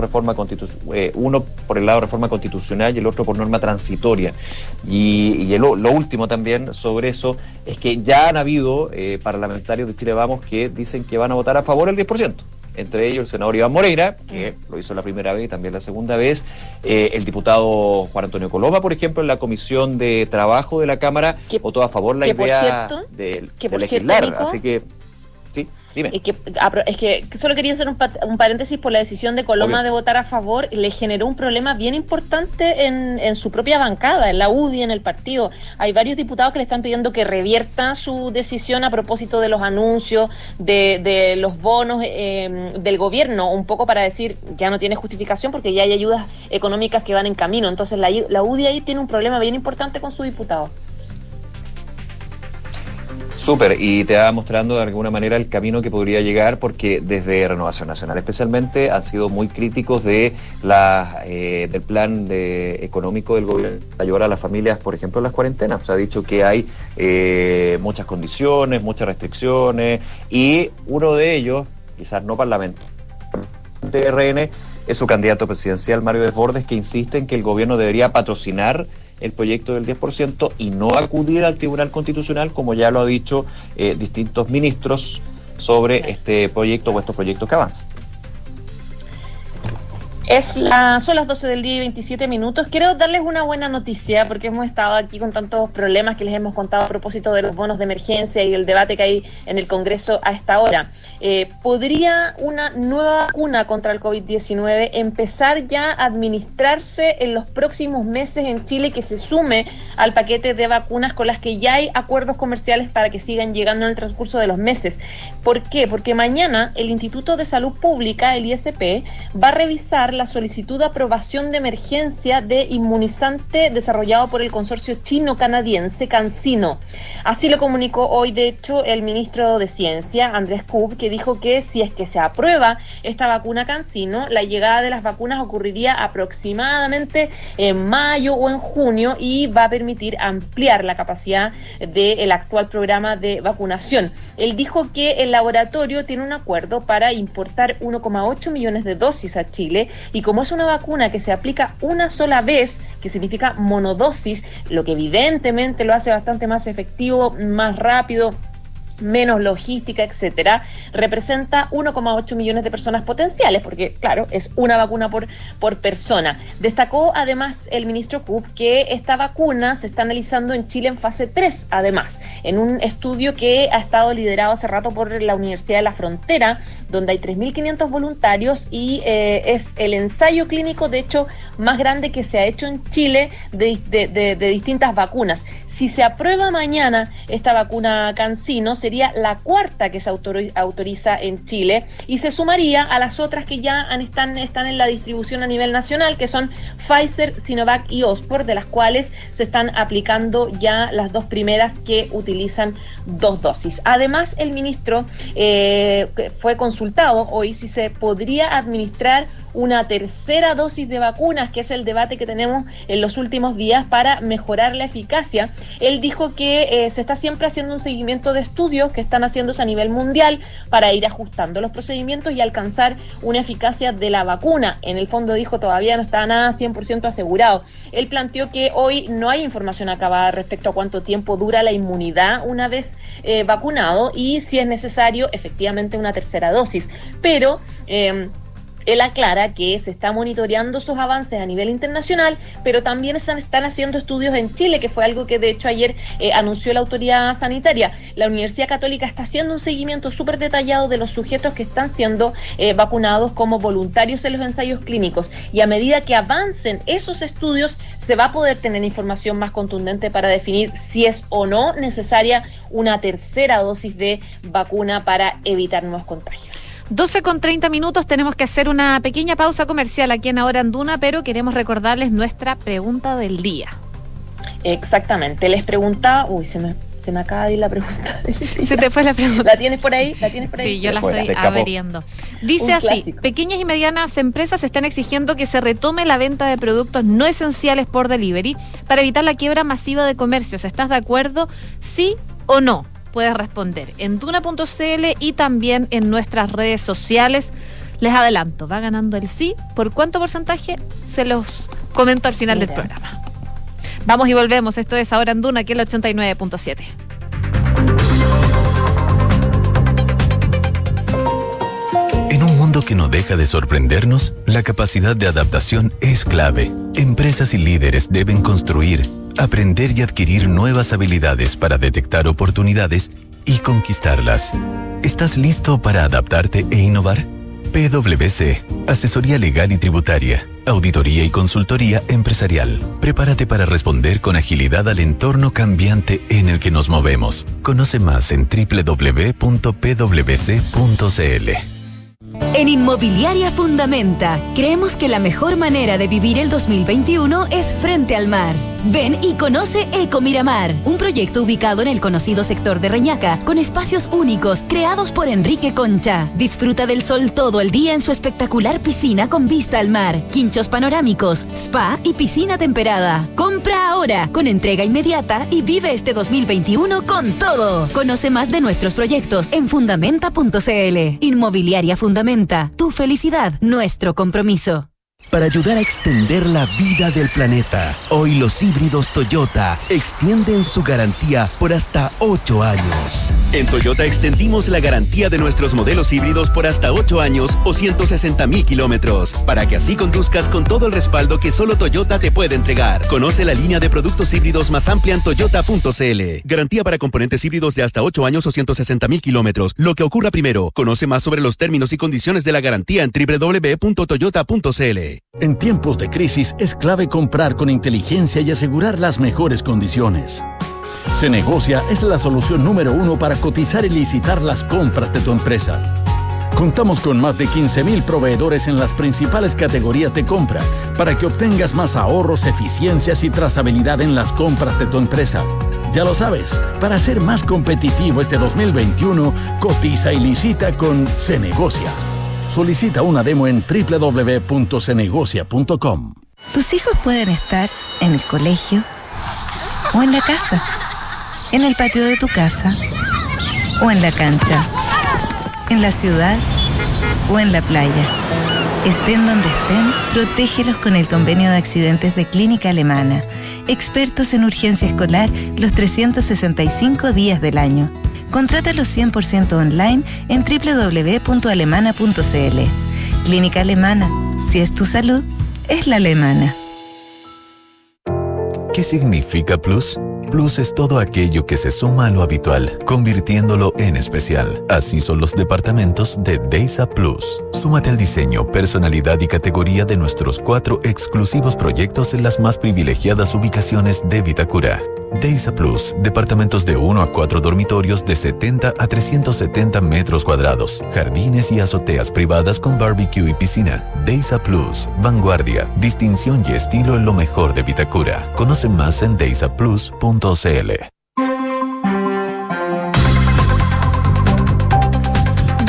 uno por el lado de reforma constitucional y el otro por norma transitoria. Y lo último también sobre eso es que ya han habido parlamentarios de Chile Vamos que dicen que van a votar a favor del 10%. Entre ellos el senador Iván Moreira, que lo hizo la primera vez y también la segunda vez, el diputado Juan Antonio Coloma, por ejemplo, en la Comisión de Trabajo de la Cámara, votó a favor la idea de legislar. Así que, sí, dime. Es que solo quería hacer un paréntesis por la decisión de Coloma. Obvio. De votar a favor. Le generó un problema bien importante en su propia bancada, en la UDI, en el partido. Hay varios diputados que le están pidiendo que revierta su decisión a propósito de los anuncios, de los bonos del gobierno, un poco para decir ya no tiene justificación porque ya hay ayudas económicas que van en camino. Entonces la UDI ahí tiene un problema bien importante con su diputado. Súper, y te va mostrando de alguna manera el camino que podría llegar, porque desde Renovación Nacional especialmente han sido muy críticos de del plan económico del gobierno para ayudar a las familias, por ejemplo, en las cuarentenas. Se ha dicho que hay muchas condiciones, muchas restricciones, y uno de ellos, quizás no parlamentario de RN, es su candidato presidencial, Mario Desbordes, que insiste en que el gobierno debería patrocinar el proyecto del 10% y no acudir al Tribunal Constitucional, como ya lo ha dicho distintos ministros sobre este proyecto o estos proyectos que avanzan. Son las 12 del día y 27 minutos. Quiero darles una buena noticia, porque hemos estado aquí con tantos problemas que les hemos contado a propósito de los bonos de emergencia y el debate que hay en el Congreso a esta hora. ¿Podría una nueva vacuna contra el COVID-19 empezar ya a administrarse en los próximos meses en Chile, que se sume al paquete de vacunas con las que ya hay acuerdos comerciales para que sigan llegando en el transcurso de los meses? ¿Por qué? Porque mañana el Instituto de Salud Pública, el ISP, va a revisar la solicitud de aprobación de emergencia de inmunizante desarrollado por el consorcio chino-canadiense CanSino. Así lo comunicó hoy, de hecho, el ministro de Ciencia, Andrés Kub, que dijo que si es que se aprueba esta vacuna CanSino, la llegada de las vacunas ocurriría aproximadamente en mayo o en junio y va a permitir ampliar la capacidad del actual programa de vacunación. Él dijo que el laboratorio tiene un acuerdo para importar 1,8 millones de dosis a Chile, y como es una vacuna que se aplica una sola vez, que significa monodosis, lo que evidentemente lo hace bastante más efectivo, más rápido, menos logística, etcétera, representa 1,8 millones de personas potenciales, porque claro, es una vacuna por persona. Destacó además el ministro Kub que esta vacuna se está analizando en Chile en fase 3, además, en un estudio que ha estado liderado hace rato por la Universidad de la Frontera, donde hay 3.500 voluntarios y es el ensayo clínico, de hecho, más grande que se ha hecho en Chile de distintas vacunas. Si se aprueba mañana esta vacuna CanSino, sería la cuarta que se autoriza en Chile y se sumaría a las otras que ya están en la distribución a nivel nacional, que son Pfizer, Sinovac y Oxford, de las cuales se están aplicando ya las 2 primeras que utilizan 2 dosis. Además, el ministro fue consultado hoy si se podría administrar una tercera dosis de vacunas, que es el debate que tenemos en los últimos días para mejorar la eficacia. Él dijo que se está siempre haciendo un seguimiento de estudios que están haciéndose a nivel mundial para ir ajustando los procedimientos y alcanzar una eficacia de la vacuna. En el fondo dijo todavía no está nada 100% asegurado. Él planteó que hoy no hay información acabada respecto a cuánto tiempo dura la inmunidad una vez vacunado y si es necesario efectivamente una tercera dosis. Pero él aclara que se está monitoreando esos avances a nivel internacional, pero también están haciendo estudios en Chile, que fue algo que de hecho ayer anunció la autoridad sanitaria. La Universidad Católica está haciendo un seguimiento súper detallado de los sujetos que están siendo vacunados como voluntarios en los ensayos clínicos, y a medida que avancen esos estudios se va a poder tener información más contundente para definir si es o no necesaria una tercera dosis de vacuna para evitar nuevos contagios. 12:30, tenemos que hacer una pequeña pausa comercial aquí en Ahora en Duna, pero queremos recordarles nuestra pregunta del día. Exactamente, les preguntaba, se me acaba de ir la pregunta del día. Se te fue la pregunta. ¿La tienes por ahí? Sí, yo la estoy averiando. Dice así: pequeñas y medianas empresas están exigiendo que se retome la venta de productos no esenciales por delivery para evitar la quiebra masiva de comercios. ¿Estás de acuerdo? ¿Sí o no? Puedes responder en duna.cl y también en nuestras redes sociales. Les adelanto, va ganando el sí. ¿Por cuánto porcentaje? Se los comento al final del programa. Vamos y volvemos. Esto es Ahora en Duna, aquí el 89.7. En un mundo que no deja de sorprendernos, la capacidad de adaptación es clave. Empresas y líderes deben construir, aprender y adquirir nuevas habilidades para detectar oportunidades y conquistarlas. ¿Estás listo para adaptarte e innovar? PwC, asesoría legal y tributaria, auditoría y consultoría empresarial. Prepárate para responder con agilidad al entorno cambiante en el que nos movemos. Conoce más en www.pwc.cl. En Inmobiliaria Fundamenta, creemos que la mejor manera de vivir el 2021 es frente al mar. Ven y conoce Eco Miramar, un proyecto ubicado en el conocido sector de Reñaca, con espacios únicos creados por Enrique Concha. Disfruta del sol todo el día en su espectacular piscina con vista al mar, quinchos panorámicos, spa y piscina temperada. Compra ahora, con entrega inmediata, y vive este 2021 con todo. Conoce más de nuestros proyectos en fundamenta.cl. Inmobiliaria Fundamenta, tu felicidad, nuestro compromiso. Para ayudar a extender la vida del planeta, hoy los híbridos Toyota extienden su garantía por hasta 8 años. En Toyota extendimos la garantía de nuestros modelos híbridos por hasta 8 años o 160,000 kilómetros, para que así conduzcas con todo el respaldo que solo Toyota te puede entregar. Conoce la línea de productos híbridos más amplia en toyota.cl. Garantía para componentes híbridos de hasta 8 años o 160,000 kilómetros. Lo que ocurra primero. Conoce más sobre los términos y condiciones de la garantía en www.toyota.cl. En tiempos de crisis es clave comprar con inteligencia y asegurar las mejores condiciones. Cenegocia es la solución número 1 para cotizar y licitar las compras de tu empresa. Contamos con más de 15,000 proveedores en las principales categorías de compra para que obtengas más ahorros, eficiencias y trazabilidad en las compras de tu empresa. Ya lo sabes, para ser más competitivo este 2021, cotiza y licita con Cenegocia. Solicita una demo en www.cenegocia.com. Tus hijos pueden estar en el colegio o en la casa, en el patio de tu casa o en la cancha, en la ciudad o en la playa. Estén donde estén, protégelos con el convenio de accidentes de Clínica Alemana. Expertos en urgencia escolar los 365 días del año. Contrátalo 100% online en www.alemana.cl. Clínica Alemana. Si es tu salud, es la alemana. ¿Qué significa Plus? Plus es todo aquello que se suma a lo habitual, convirtiéndolo en especial. Así son los departamentos de Deza Plus. Súmate al diseño, personalidad y categoría de nuestros 4 exclusivos proyectos en las más privilegiadas ubicaciones de Vitacura. Deza Plus, departamentos de 1 a 4 dormitorios de 70 a 370 metros cuadrados, jardines y azoteas privadas con barbecue y piscina. Deza Plus, vanguardia, distinción y estilo en lo mejor de Vitacura. Conoce más en dezaplus.cl. 12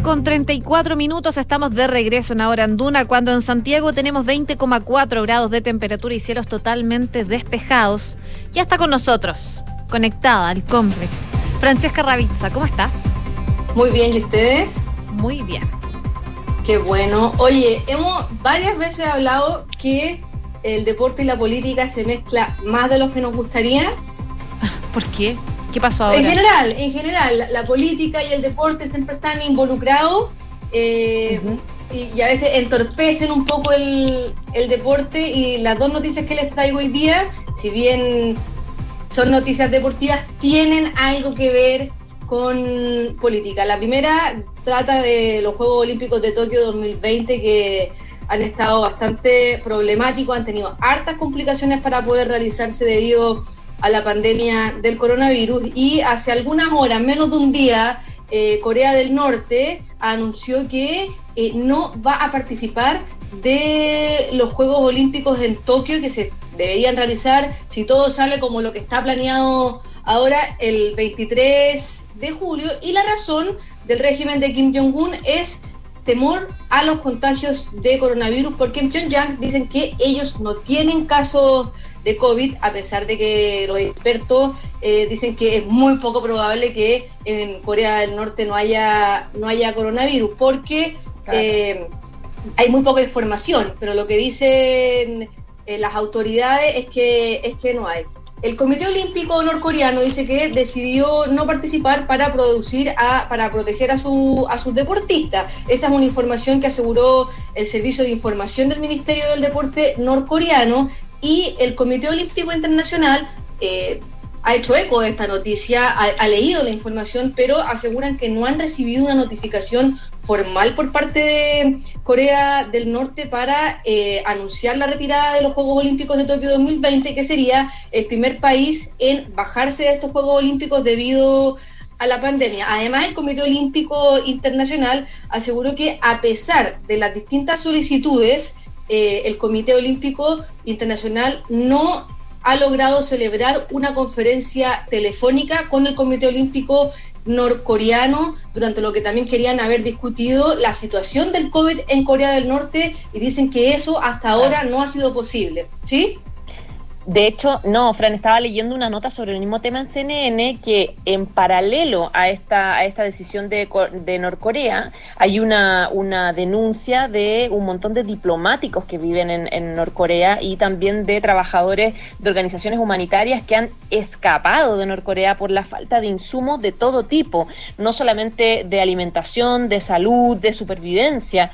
7:34, estamos de regreso en Ahora en Duna, cuando en Santiago tenemos 20,4 grados de temperatura y cielos totalmente despejados. Ya está con nosotros, conectada al Complex, Francesca Ravizza. ¿Cómo estás? Muy bien, ¿y ustedes? Muy bien. Qué bueno. Oye, hemos varias veces hablado que el deporte y la política se mezcla más de lo que nos gustaría. ¿Por qué? ¿Qué pasó ahora? En general, la política y el deporte siempre están involucrados y a veces entorpecen un poco el deporte, y las dos noticias que les traigo hoy día, si bien son noticias deportivas, tienen algo que ver con política. La primera trata de los Juegos Olímpicos de Tokio 2020, que han estado bastante problemáticos, han tenido hartas complicaciones para poder realizarse debido a la pandemia del coronavirus, y hace algunas horas, menos de un día, Corea del Norte anunció que no va a participar de los Juegos Olímpicos en Tokio, que se deberían realizar, si todo sale como lo que está planeado ahora, el 23 de julio, y la razón del régimen de Kim Jong-un es temor a los contagios de coronavirus, porque en Pyongyang dicen que ellos no tienen casos de COVID, a pesar de que los expertos dicen que es muy poco probable que en Corea del Norte no haya coronavirus, porque hay muy poca información, pero lo que dicen las autoridades es que no hay. El Comité Olímpico norcoreano dice que decidió no participar para proteger a sus deportistas. Esa es una información que aseguró el Servicio de Información del Ministerio del Deporte norcoreano, y el Comité Olímpico Internacional ha hecho eco de esta noticia, ha leído la información, pero aseguran que no han recibido una notificación formal por parte de Corea del Norte para anunciar la retirada de los Juegos Olímpicos de Tokio 2020, que sería el primer país en bajarse de estos Juegos Olímpicos debido a la pandemia. Además, el Comité Olímpico Internacional aseguró que, a pesar de las distintas solicitudes, el Comité Olímpico Internacional no ha logrado celebrar una conferencia telefónica con el Comité Olímpico norcoreano, durante lo que también querían haber discutido la situación del COVID en Corea del Norte, y dicen que eso hasta ahora no ha sido posible. ¿Sí? De hecho, no, Fran, estaba leyendo una nota sobre el mismo tema en CNN, que en paralelo a esta decisión de Norcorea, hay una denuncia de un montón de diplomáticos que viven en Norcorea, y también de trabajadores de organizaciones humanitarias que han escapado de Norcorea por la falta de insumos de todo tipo, no solamente de alimentación, de salud, de supervivencia,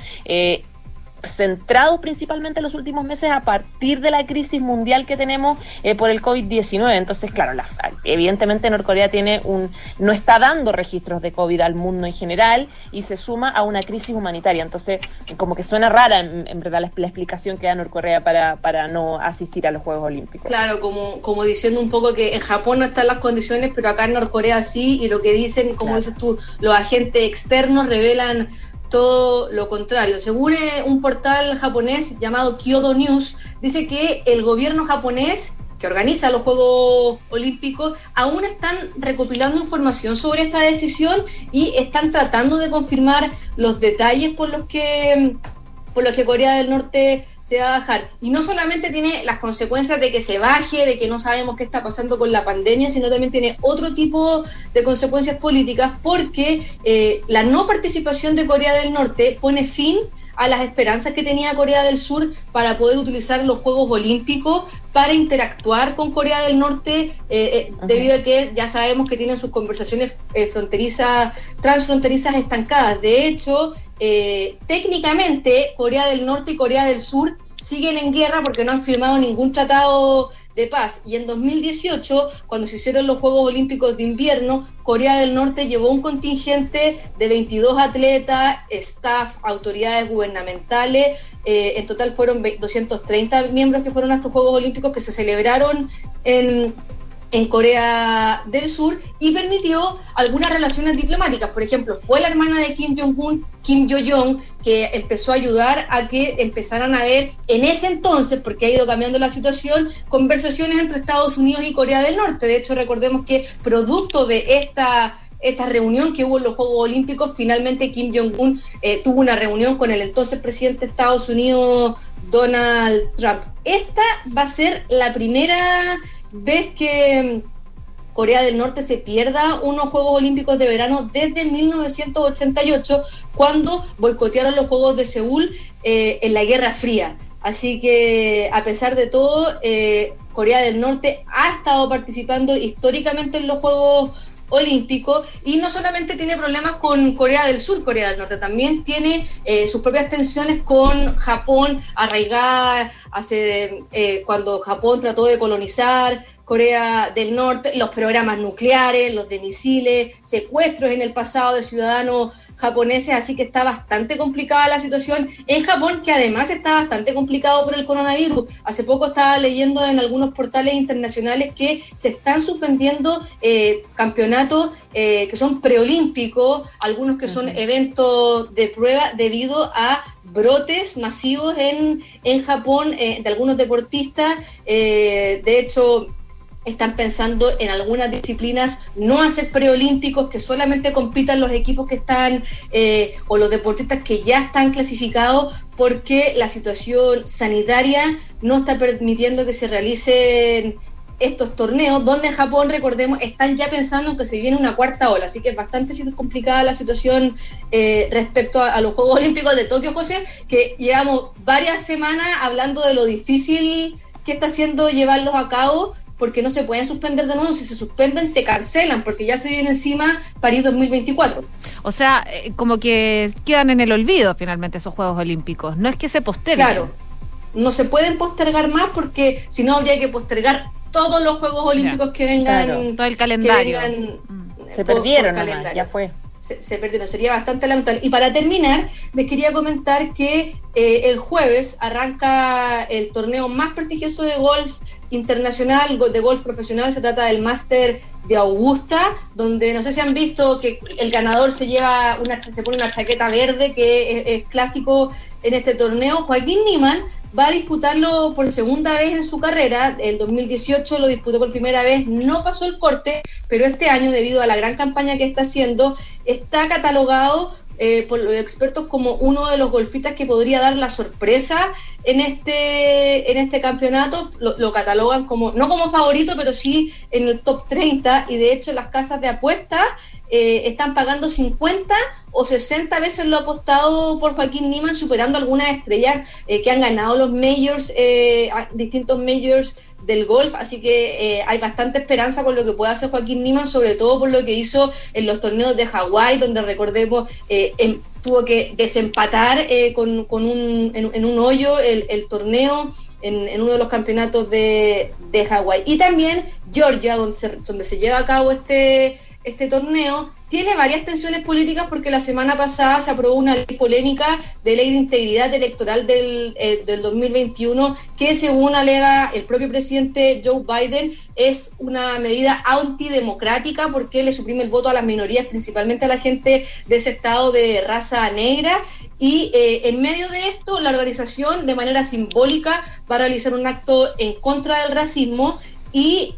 centrados principalmente en los últimos meses a partir de la crisis mundial que tenemos por el COVID-19. Entonces, claro, evidentemente Norcorea no está dando registros de COVID al mundo en general, y se suma a una crisis humanitaria. Entonces, como que suena rara en verdad la explicación que da Norcorea para no asistir a los Juegos Olímpicos. Claro, como diciendo un poco que en Japón no están las condiciones, pero acá en Norcorea sí, y lo que dicen, como dices tú, los agentes externos revelan todo lo contrario. Según un portal japonés llamado Kyodo News, dice que el gobierno japonés, que organiza los Juegos Olímpicos, aún están recopilando información sobre esta decisión y están tratando de confirmar los detalles por los que Corea del Norte se va a bajar. Y no solamente tiene las consecuencias de que se baje, de que no sabemos qué está pasando con la pandemia, sino también tiene otro tipo de consecuencias políticas, porque la no participación de Corea del Norte pone fin a las esperanzas que tenía Corea del Sur para poder utilizar los Juegos Olímpicos para interactuar con Corea del Norte, debido a que ya sabemos que tienen sus conversaciones transfronterizas estancadas. De hecho, técnicamente Corea del Norte y Corea del Sur siguen en guerra porque no han firmado ningún tratado de paz. Y en 2018, cuando se hicieron los Juegos Olímpicos de Invierno, Corea del Norte llevó un contingente de 22 atletas, staff, autoridades gubernamentales. En total fueron 230 miembros que fueron a estos Juegos Olímpicos, que se celebraron en Corea del Sur, y permitió algunas relaciones diplomáticas. Por ejemplo, fue la hermana de Kim Jong-un, Kim Yo-jong, que empezó a ayudar a que empezaran a haber, en ese entonces, porque ha ido cambiando la situación, conversaciones entre Estados Unidos y Corea del Norte. De hecho, recordemos que producto de esta esta reunión que hubo en los Juegos Olímpicos. Finalmente Kim Jong-un tuvo una reunión con el entonces presidente de Estados Unidos, Donald Trump. Esta va a ser la primera vez que Corea del Norte se pierda unos Juegos Olímpicos de verano desde 1988, cuando boicotearon los Juegos de Seúl en la Guerra Fría. Así que, a pesar de todo, Corea del Norte ha estado participando históricamente en los Juegos Olímpicos, y no solamente tiene problemas con Corea del Sur, Corea del Norte también tiene sus propias tensiones con Japón, arraigadas cuando Japón trató de colonizar Corea del Norte, los programas nucleares, los de misiles, secuestros en el pasado de ciudadanos japoneses, así que está bastante complicada la situación en Japón, que además está bastante complicado por el coronavirus. Hace poco estaba leyendo en algunos portales internacionales que se están suspendiendo campeonatos que son preolímpicos, algunos que son eventos de prueba debido a brotes masivos en Japón de algunos deportistas. De hecho, están pensando en algunas disciplinas no hacer preolímpicos, que solamente compitan los equipos que están o los deportistas que ya están clasificados, porque la situación sanitaria no está permitiendo que se realicen estos torneos, donde en Japón, recordemos, están ya pensando en que se viene una cuarta ola, así que es bastante complicada la situación respecto a los Juegos Olímpicos de Tokio, José, que llevamos varias semanas hablando de lo difícil que está haciendo llevarlos a cabo, porque no se pueden suspender de nuevo. Si se suspenden, se cancelan, porque ya se viene encima París 2024. O sea, como que quedan en el olvido finalmente esos Juegos Olímpicos. No es que se posterguen. Claro, no se pueden postergar más, porque si no habría que postergar todos los Juegos Olímpicos que vengan. Claro, todo el calendario. Se perdieron, nomás, ya fue. Se perdieron, sería bastante lamentable. Y para terminar, les quería comentar que el jueves arranca el torneo más prestigioso de golf internacional, de golf profesional. Se trata del Master de Augusta, donde no sé si han visto que el ganador se pone una chaqueta verde, que es clásico en este torneo. Joaquín Niemann va a disputarlo por segunda vez en su carrera. El 2018 lo disputó por primera vez, no pasó el corte, pero este año, debido a la gran campaña que está haciendo, está catalogado por los expertos como uno de los golfistas que podría dar la sorpresa en este campeonato. Lo catalogan como, no como favorito, pero sí en el top 30, y de hecho las casas de apuestas están pagando 50 o 60 veces lo apostado por Joaquín Niemann, superando algunas estrellas que han ganado los majors, distintos majors del golf. Así que hay bastante esperanza con lo que puede hacer Joaquín Niemann, sobre todo por lo que hizo en los torneos de Hawái, donde, recordemos, tuvo que desempatar en un hoyo el torneo en uno de los campeonatos de Hawái. Y también Georgia, donde se lleva a cabo este torneo, tiene varias tensiones políticas, porque la semana pasada se aprobó una ley polémica de ley de integridad electoral del 2021, que, según alega el propio presidente Joe Biden, es una medida antidemocrática, porque le suprime el voto a las minorías, principalmente a la gente de ese estado de raza negra. Y en medio de esto, la organización, de manera simbólica, va a realizar un acto en contra del racismo, y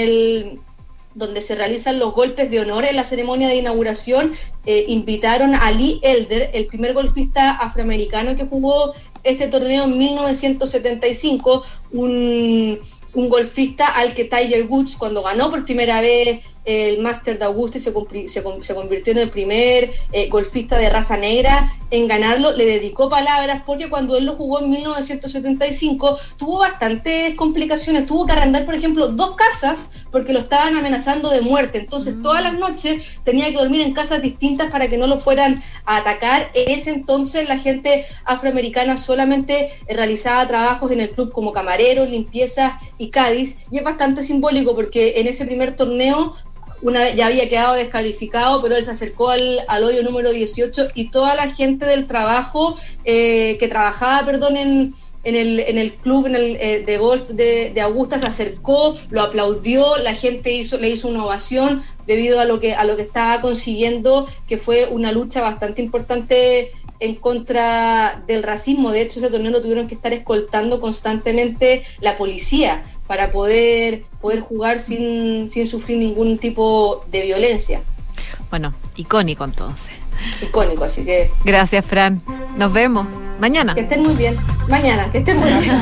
donde se realizan los golpes de honor en la ceremonia de inauguración, invitaron a Lee Elder, el primer golfista afroamericano que jugó este torneo en 1975, un golfista al que Tiger Woods, cuando ganó por primera vez el Master de Augusta y se convirtió en el primer golfista de raza negra en ganarlo, le dedicó palabras, porque cuando él lo jugó en 1975 tuvo bastantes complicaciones. Tuvo que arrendar, por ejemplo, 2 casas porque lo estaban amenazando de muerte. Entonces todas las noches tenía que dormir en casas distintas para que no lo fueran a atacar. En ese entonces la gente afroamericana solamente realizaba trabajos en el club como camareros, limpieza y Cádiz, y es bastante simbólico, porque en ese primer torneo una vez ya había quedado descalificado, pero él se acercó al hoyo número 18, y toda la gente del trabajo que trabajaba, en el club de golf de Augusta se acercó, lo aplaudió, la gente le hizo una ovación debido a lo que estaba consiguiendo, que fue una lucha bastante importante en contra del racismo. De hecho, ese torneo lo tuvieron que estar escoltando constantemente la policía para poder jugar sin sufrir ningún tipo de violencia. Bueno, icónico entonces. Icónico, así que... Gracias, Fran. Nos vemos mañana. Que estén muy bien. Mañana, que estén muy bien.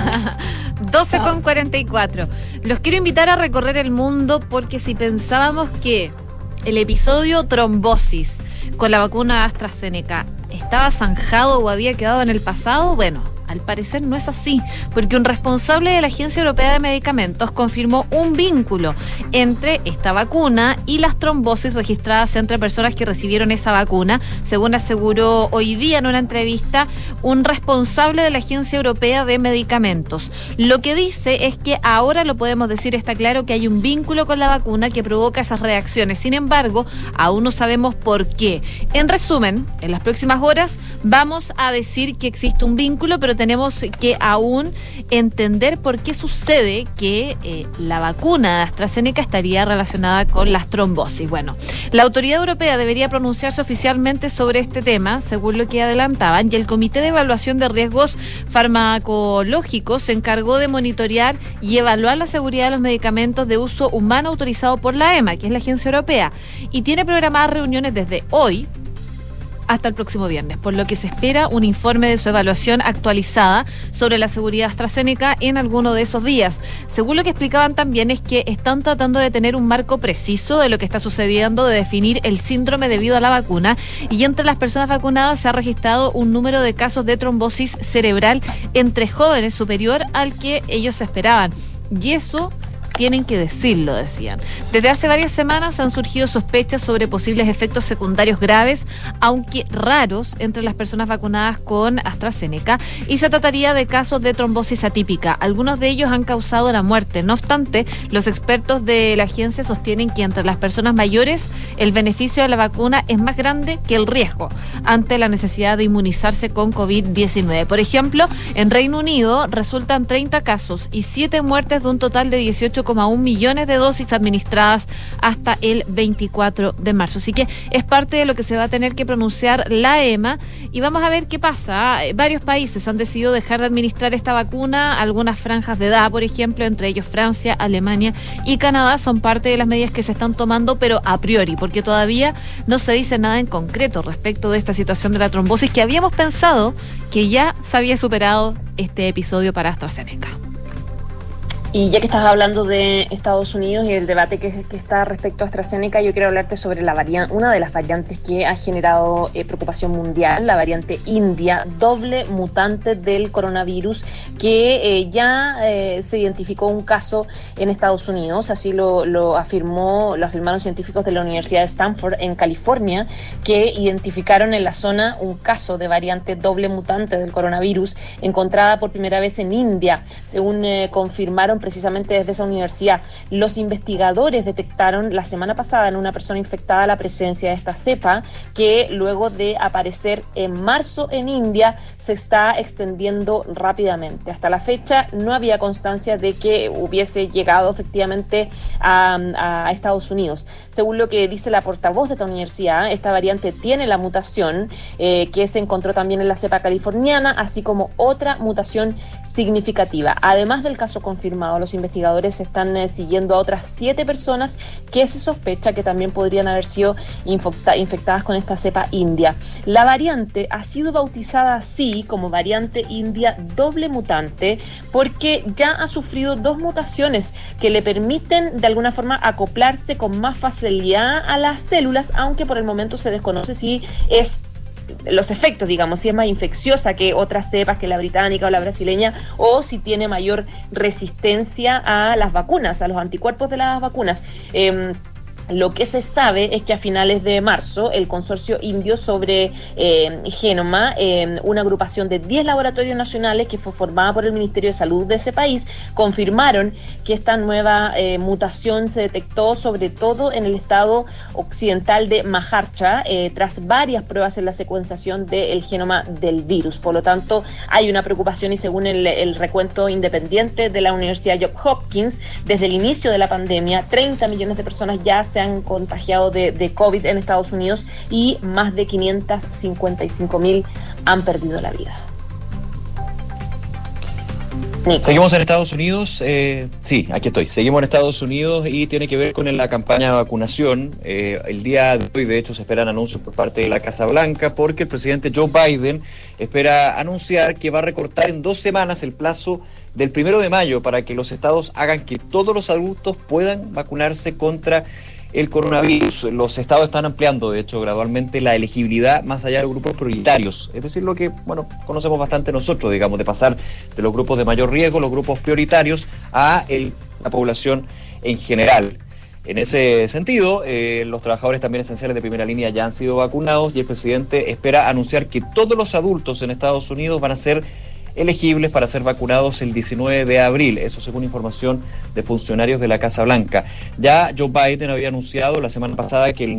12:44. Los quiero invitar a recorrer el mundo porque si pensábamos que el episodio trombosis con la vacuna AstraZeneca estaba zanjado o había quedado en el pasado, bueno, al parecer no es así, porque un responsable de la Agencia Europea de Medicamentos confirmó un vínculo entre esta vacuna y las trombosis registradas entre personas que recibieron esa vacuna, según aseguró hoy día en una entrevista un responsable de la Agencia Europea de Medicamentos. Lo que dice es que ahora lo podemos decir, está claro que hay un vínculo con la vacuna que provoca esas reacciones. Sin embargo, aún no sabemos por qué. En resumen, en las próximas horas vamos a decir que existe un vínculo, pero tenemos que aún entender por qué sucede que la vacuna de AstraZeneca estaría relacionada con las trombosis. Bueno, la autoridad europea debería pronunciarse oficialmente sobre este tema, según lo que adelantaban, y el Comité de Evaluación de Riesgos Farmacológicos se encargó de monitorear y evaluar la seguridad de los medicamentos de uso humano autorizados por la EMA, que es la agencia europea, y tiene programadas reuniones desde hoy hasta el próximo viernes, por lo que se espera un informe de su evaluación actualizada sobre la seguridad AstraZeneca en alguno de esos días. Según lo que explicaban también es que están tratando de tener un marco preciso de lo que está sucediendo, de definir el síndrome debido a la vacuna, y entre las personas vacunadas se ha registrado un número de casos de trombosis cerebral entre jóvenes superior al que ellos esperaban. Y eso tienen que decirlo, decían. Desde hace varias semanas han surgido sospechas sobre posibles efectos secundarios graves, aunque raros, entre las personas vacunadas con AstraZeneca, y se trataría de casos de trombosis atípica. Algunos de ellos han causado la muerte. No obstante, los expertos de la agencia sostienen que entre las personas mayores el beneficio de la vacuna es más grande que el riesgo ante la necesidad de inmunizarse con COVID-19. Por ejemplo, en Reino Unido resultan 30 casos y 7 muertes de un total de 18,1 millones de dosis administradas hasta el 24 de marzo. Así que es parte de lo que se va a tener que pronunciar la EMA y vamos a ver qué pasa. Varios países han decidido dejar de administrar esta vacuna. Algunas franjas de edad, por ejemplo, entre ellos Francia, Alemania y Canadá, son parte de las medidas que se están tomando, pero a priori, porque todavía no se dice nada en concreto respecto de esta situación de la trombosis, que habíamos pensado que ya se había superado este episodio para AstraZeneca. Y ya que estás hablando de Estados Unidos y el debate que está respecto a AstraZeneca, yo quiero hablarte sobre una de las variantes que ha generado preocupación mundial, la variante India, doble mutante del coronavirus, que ya se identificó un caso en Estados Unidos. Así lo afirmaron científicos de la Universidad de Stanford en California, que identificaron en la zona un caso de variante doble mutante del coronavirus encontrada por primera vez en India, según confirmaron precisamente desde esa universidad. Los investigadores detectaron la semana pasada en una persona infectada la presencia de esta cepa, que luego de aparecer en marzo en India se está extendiendo rápidamente. Hasta la fecha no había constancia de que hubiese llegado efectivamente a Estados Unidos. Según lo que dice la portavoz de esta universidad, esta variante tiene la mutación que se encontró también en la cepa californiana, así como otra mutación significativa. Además del caso confirmado, los investigadores están siguiendo a otras 7 personas que se sospecha que también podrían haber sido infectadas con esta cepa india. La variante ha sido bautizada así como variante India doble mutante porque ya ha sufrido 2 mutaciones que le permiten de alguna forma acoplarse con más facilidad a las células, aunque por el momento se desconoce si es los efectos, digamos, si es más infecciosa que otras cepas, que la británica o la brasileña, o si tiene mayor resistencia a las vacunas, a los anticuerpos de las vacunas. Lo que se sabe es que a finales de marzo el consorcio indio sobre Genoma, una agrupación de 10 laboratorios nacionales que fue formada por el Ministerio de Salud de ese país, confirmaron que esta nueva mutación se detectó sobre todo en el estado occidental de Maharashtra, tras varias pruebas en la secuenciación del genoma del virus. Por lo tanto, hay una preocupación y según el recuento independiente de la Universidad Johns Hopkins, desde el inicio de la pandemia, 30 millones de personas ya se han contagiado de COVID en Estados Unidos y más de 555.000 han perdido la vida. Seguimos en Estados Unidos, sí, aquí estoy. Seguimos en Estados Unidos y tiene que ver con la campaña de vacunación. El día de hoy, de hecho, se esperan anuncios por parte de la Casa Blanca porque el presidente Joe Biden espera anunciar que va a recortar en 2 semanas el plazo del 1 de mayo para que los estados hagan que todos los adultos puedan vacunarse contra el coronavirus. Los estados están ampliando, de hecho, gradualmente la elegibilidad más allá de los grupos prioritarios. Es decir, lo que, conocemos bastante nosotros, digamos, de pasar de los grupos de mayor riesgo, los grupos prioritarios, a la población en general. En ese sentido, los trabajadores también esenciales de primera línea ya han sido vacunados y el presidente espera anunciar que todos los adultos en Estados Unidos van a ser elegibles para ser vacunados el 19 de abril, eso según información de funcionarios de la Casa Blanca. Ya Joe Biden había anunciado la semana pasada que el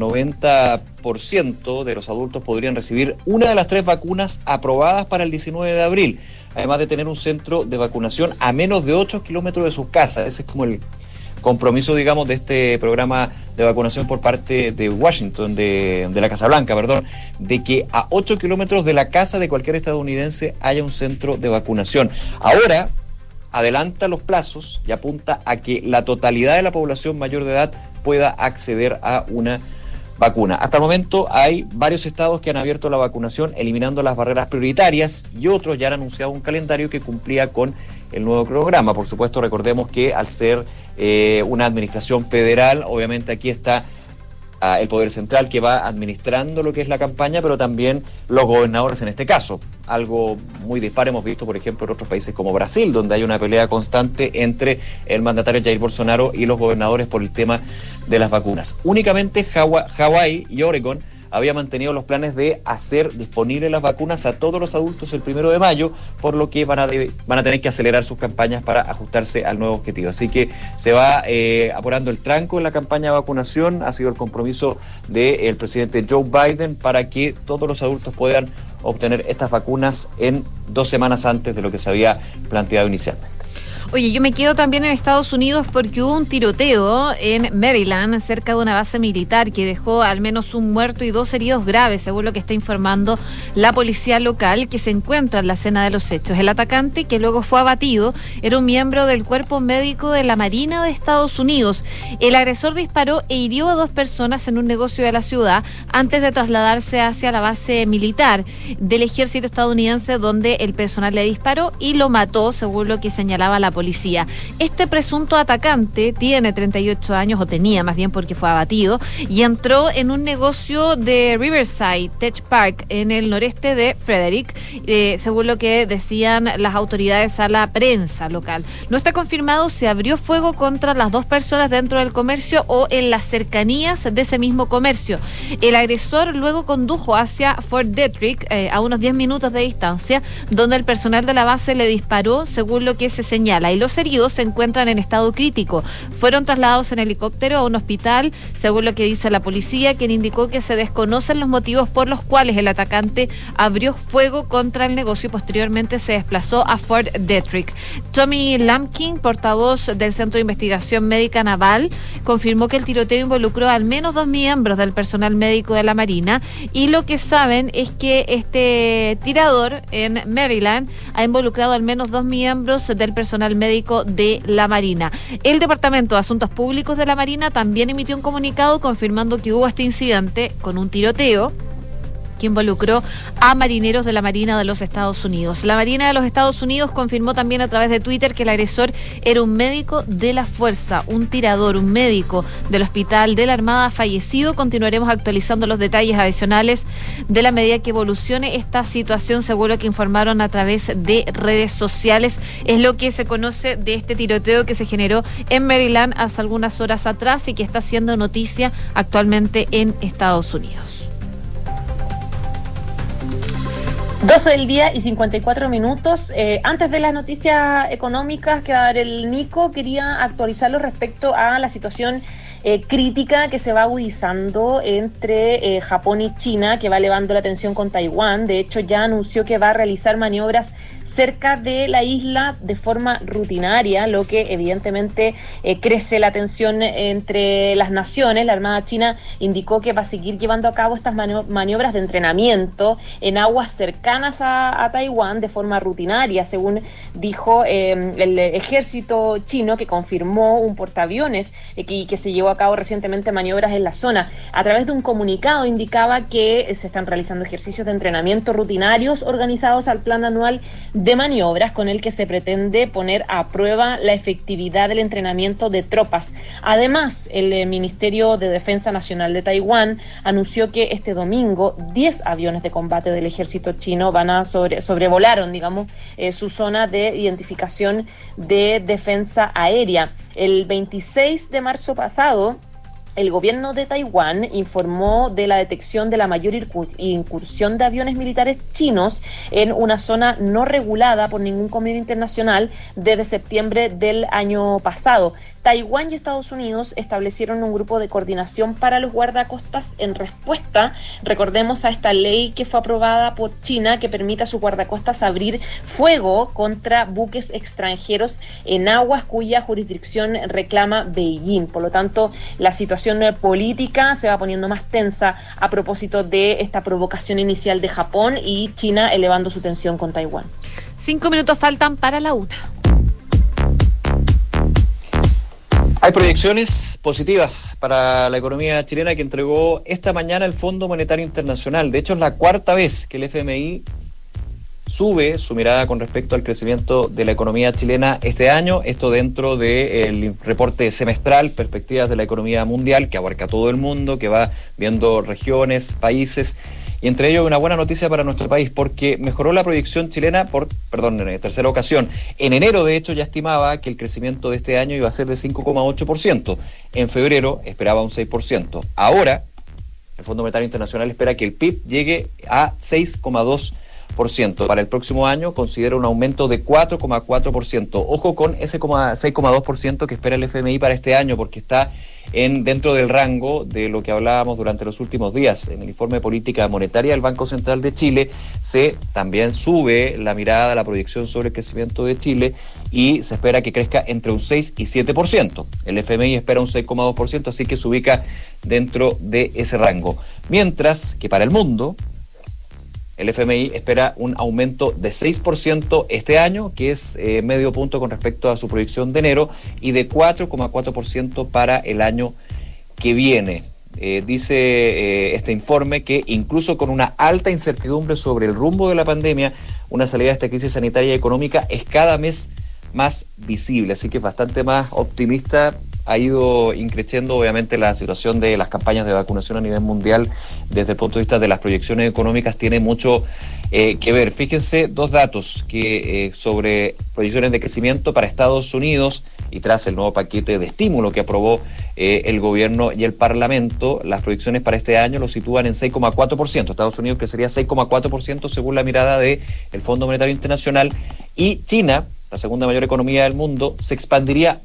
90% de los adultos podrían recibir una de las 3 vacunas aprobadas para el 19 de abril, además de tener un centro de vacunación a menos de 8 kilómetros de sus casas. Ese es como el compromiso, digamos, de este programa de vacunación por parte de Washington, de la Casa Blanca, de que a 8 kilómetros de la casa de cualquier estadounidense haya un centro de vacunación. Ahora adelanta los plazos y apunta a que la totalidad de la población mayor de edad pueda acceder a una vacuna. Hasta el momento hay varios estados que han abierto la vacunación eliminando las barreras prioritarias y otros ya han anunciado un calendario que cumplía con el nuevo programa. Por supuesto, recordemos que al ser una administración federal, obviamente aquí está el Poder Central que va administrando lo que es la campaña, pero también los gobernadores en este caso. Algo muy dispar hemos visto, por ejemplo, en otros países como Brasil, donde hay una pelea constante entre el mandatario Jair Bolsonaro y los gobernadores por el tema de las vacunas. Únicamente Hawái y Oregon había mantenido los planes de hacer disponibles las vacunas a todos los adultos el 1 de mayo, por lo que van a tener que acelerar sus campañas para ajustarse al nuevo objetivo. Así que se va apurando el tranco en la campaña de vacunación. Ha sido el compromiso del presidente Joe Biden para que todos los adultos puedan obtener estas vacunas en 2 semanas antes de lo que se había planteado inicialmente. Oye, yo me quedo también en Estados Unidos porque hubo un tiroteo en Maryland cerca de una base militar que dejó al menos un muerto y 2 heridos graves, según lo que está informando la policía local que se encuentra en la escena de los hechos. El atacante, que luego fue abatido, era un miembro del cuerpo médico de la Marina de Estados Unidos. El agresor disparó e hirió a 2 personas en un negocio de la ciudad antes de trasladarse hacia la base militar del ejército estadounidense, donde el personal le disparó y lo mató, según lo que señalaba la policía. Este presunto atacante tiene 38 años, o tenía más bien porque fue abatido, y entró en un negocio de Riverside Tech Park en el noreste de Frederick, según lo que decían las autoridades a la prensa local. No está confirmado si abrió fuego contra las 2 personas dentro del comercio o en las cercanías de ese mismo comercio. El agresor luego condujo hacia Fort Detrick, a unos 10 minutos de distancia, donde el personal de la base le disparó, según lo que se señala. Y los heridos se encuentran en estado crítico. Fueron trasladados en helicóptero a un hospital, según lo que dice la policía, quien indicó que se desconocen los motivos por los cuales el atacante abrió fuego contra el negocio y posteriormente se desplazó a Fort Detrick. Tommy Lampkin, portavoz del Centro de Investigación Médica Naval, confirmó que el tiroteo involucró al menos 2 miembros del personal médico de la Marina, y lo que saben es que este tirador en Maryland ha involucrado al menos 2 miembros del personal médico de la Marina. El Departamento de Asuntos Públicos de la Marina también emitió un comunicado confirmando que hubo este incidente con un tiroteo que involucró a marineros de la Marina de los Estados Unidos. La Marina de los Estados Unidos confirmó también a través de Twitter que el agresor era un médico de la Fuerza, un tirador, un médico del Hospital de la Armada fallecido. Continuaremos actualizando los detalles adicionales de la medida que evolucione esta situación, según lo que informaron a través de redes sociales. Es lo que se conoce de este tiroteo que se generó en Maryland hace algunas horas atrás y que está siendo noticia actualmente en Estados Unidos. 12 del día y 54 minutos. Antes de las noticias económicas que va a dar el Nico, quería actualizarlo respecto a la situación crítica que se va agudizando entre Japón y China, que va elevando la tensión con Taiwán. De hecho, ya anunció que va a realizar maniobras cerca de la isla de forma rutinaria, lo que evidentemente crece la tensión entre las naciones. La Armada China indicó que va a seguir llevando a cabo estas maniobras de entrenamiento en aguas cercanas a Taiwán de forma rutinaria, según dijo el ejército chino, que confirmó un portaaviones y que se llevó a cabo recientemente maniobras en la zona. A través de un comunicado indicaba que se están realizando ejercicios de entrenamiento rutinarios organizados al plan anual de maniobras, con el que se pretende poner a prueba la efectividad del entrenamiento de tropas. Además, el Ministerio de Defensa Nacional de Taiwán anunció que este domingo 10 aviones de combate del ejército chino van a sobrevolaron, su zona de identificación de defensa aérea. El 26 de marzo pasado, el gobierno de Taiwán informó de la detección de la mayor incursión de aviones militares chinos en una zona no regulada por ningún convenio internacional desde septiembre del año pasado. Taiwán y Estados Unidos establecieron un grupo de coordinación para los guardacostas en respuesta, recordemos, a esta ley que fue aprobada por China, que permite a sus guardacostas abrir fuego contra buques extranjeros en aguas cuya jurisdicción reclama Beijing. Por lo tanto, la situación política se va poniendo más tensa a propósito de esta provocación inicial de Japón y China elevando su tensión con Taiwán. 5 minutos faltan para la 1. Hay proyecciones positivas para la economía chilena que entregó esta mañana el Fondo Monetario Internacional. De hecho, es la cuarta vez que el FMI sube su mirada con respecto al crecimiento de la economía chilena este año. Esto dentro del reporte semestral, Perspectivas de la Economía Mundial, que abarca todo el mundo, que va viendo regiones, países. Y entre ellos una buena noticia para nuestro país, porque mejoró la proyección chilena en tercera ocasión. En enero, de hecho, ya estimaba que el crecimiento de este año iba a ser de 5,8%. En febrero esperaba un 6%. Ahora, el Fondo Monetario Internacional espera que el PIB llegue a 6,2%. Para el próximo año considera un aumento de 4,4%. Ojo con ese 6,2% que espera el FMI para este año, porque está dentro del rango de lo que hablábamos durante los últimos días. En el informe de política monetaria del Banco Central de Chile se también sube la mirada, la proyección sobre el crecimiento de Chile, y se espera que crezca entre un 6 y 7%. El FMI espera un 6,2%, así que se ubica dentro de ese rango. Mientras que para el mundo, el FMI espera un aumento de 6% este año, que es medio punto con respecto a su proyección de enero, y de 4,4% para el año que viene. Dice este informe que incluso con una alta incertidumbre sobre el rumbo de la pandemia, una salida de esta crisis sanitaria y económica es cada mes más visible, así que es bastante más optimista. Ha ido increciendo obviamente la situación de las campañas de vacunación a nivel mundial. Desde el punto de vista de las proyecciones económicas tiene mucho que ver. Fíjense dos datos que sobre proyecciones de crecimiento para Estados Unidos, y tras el nuevo paquete de estímulo que aprobó el gobierno y el Parlamento, las proyecciones para este año lo sitúan en 6,4%. Estados Unidos crecería 6,4% según la mirada del Fondo Monetario Internacional, y China, la segunda mayor economía del mundo, se expandiría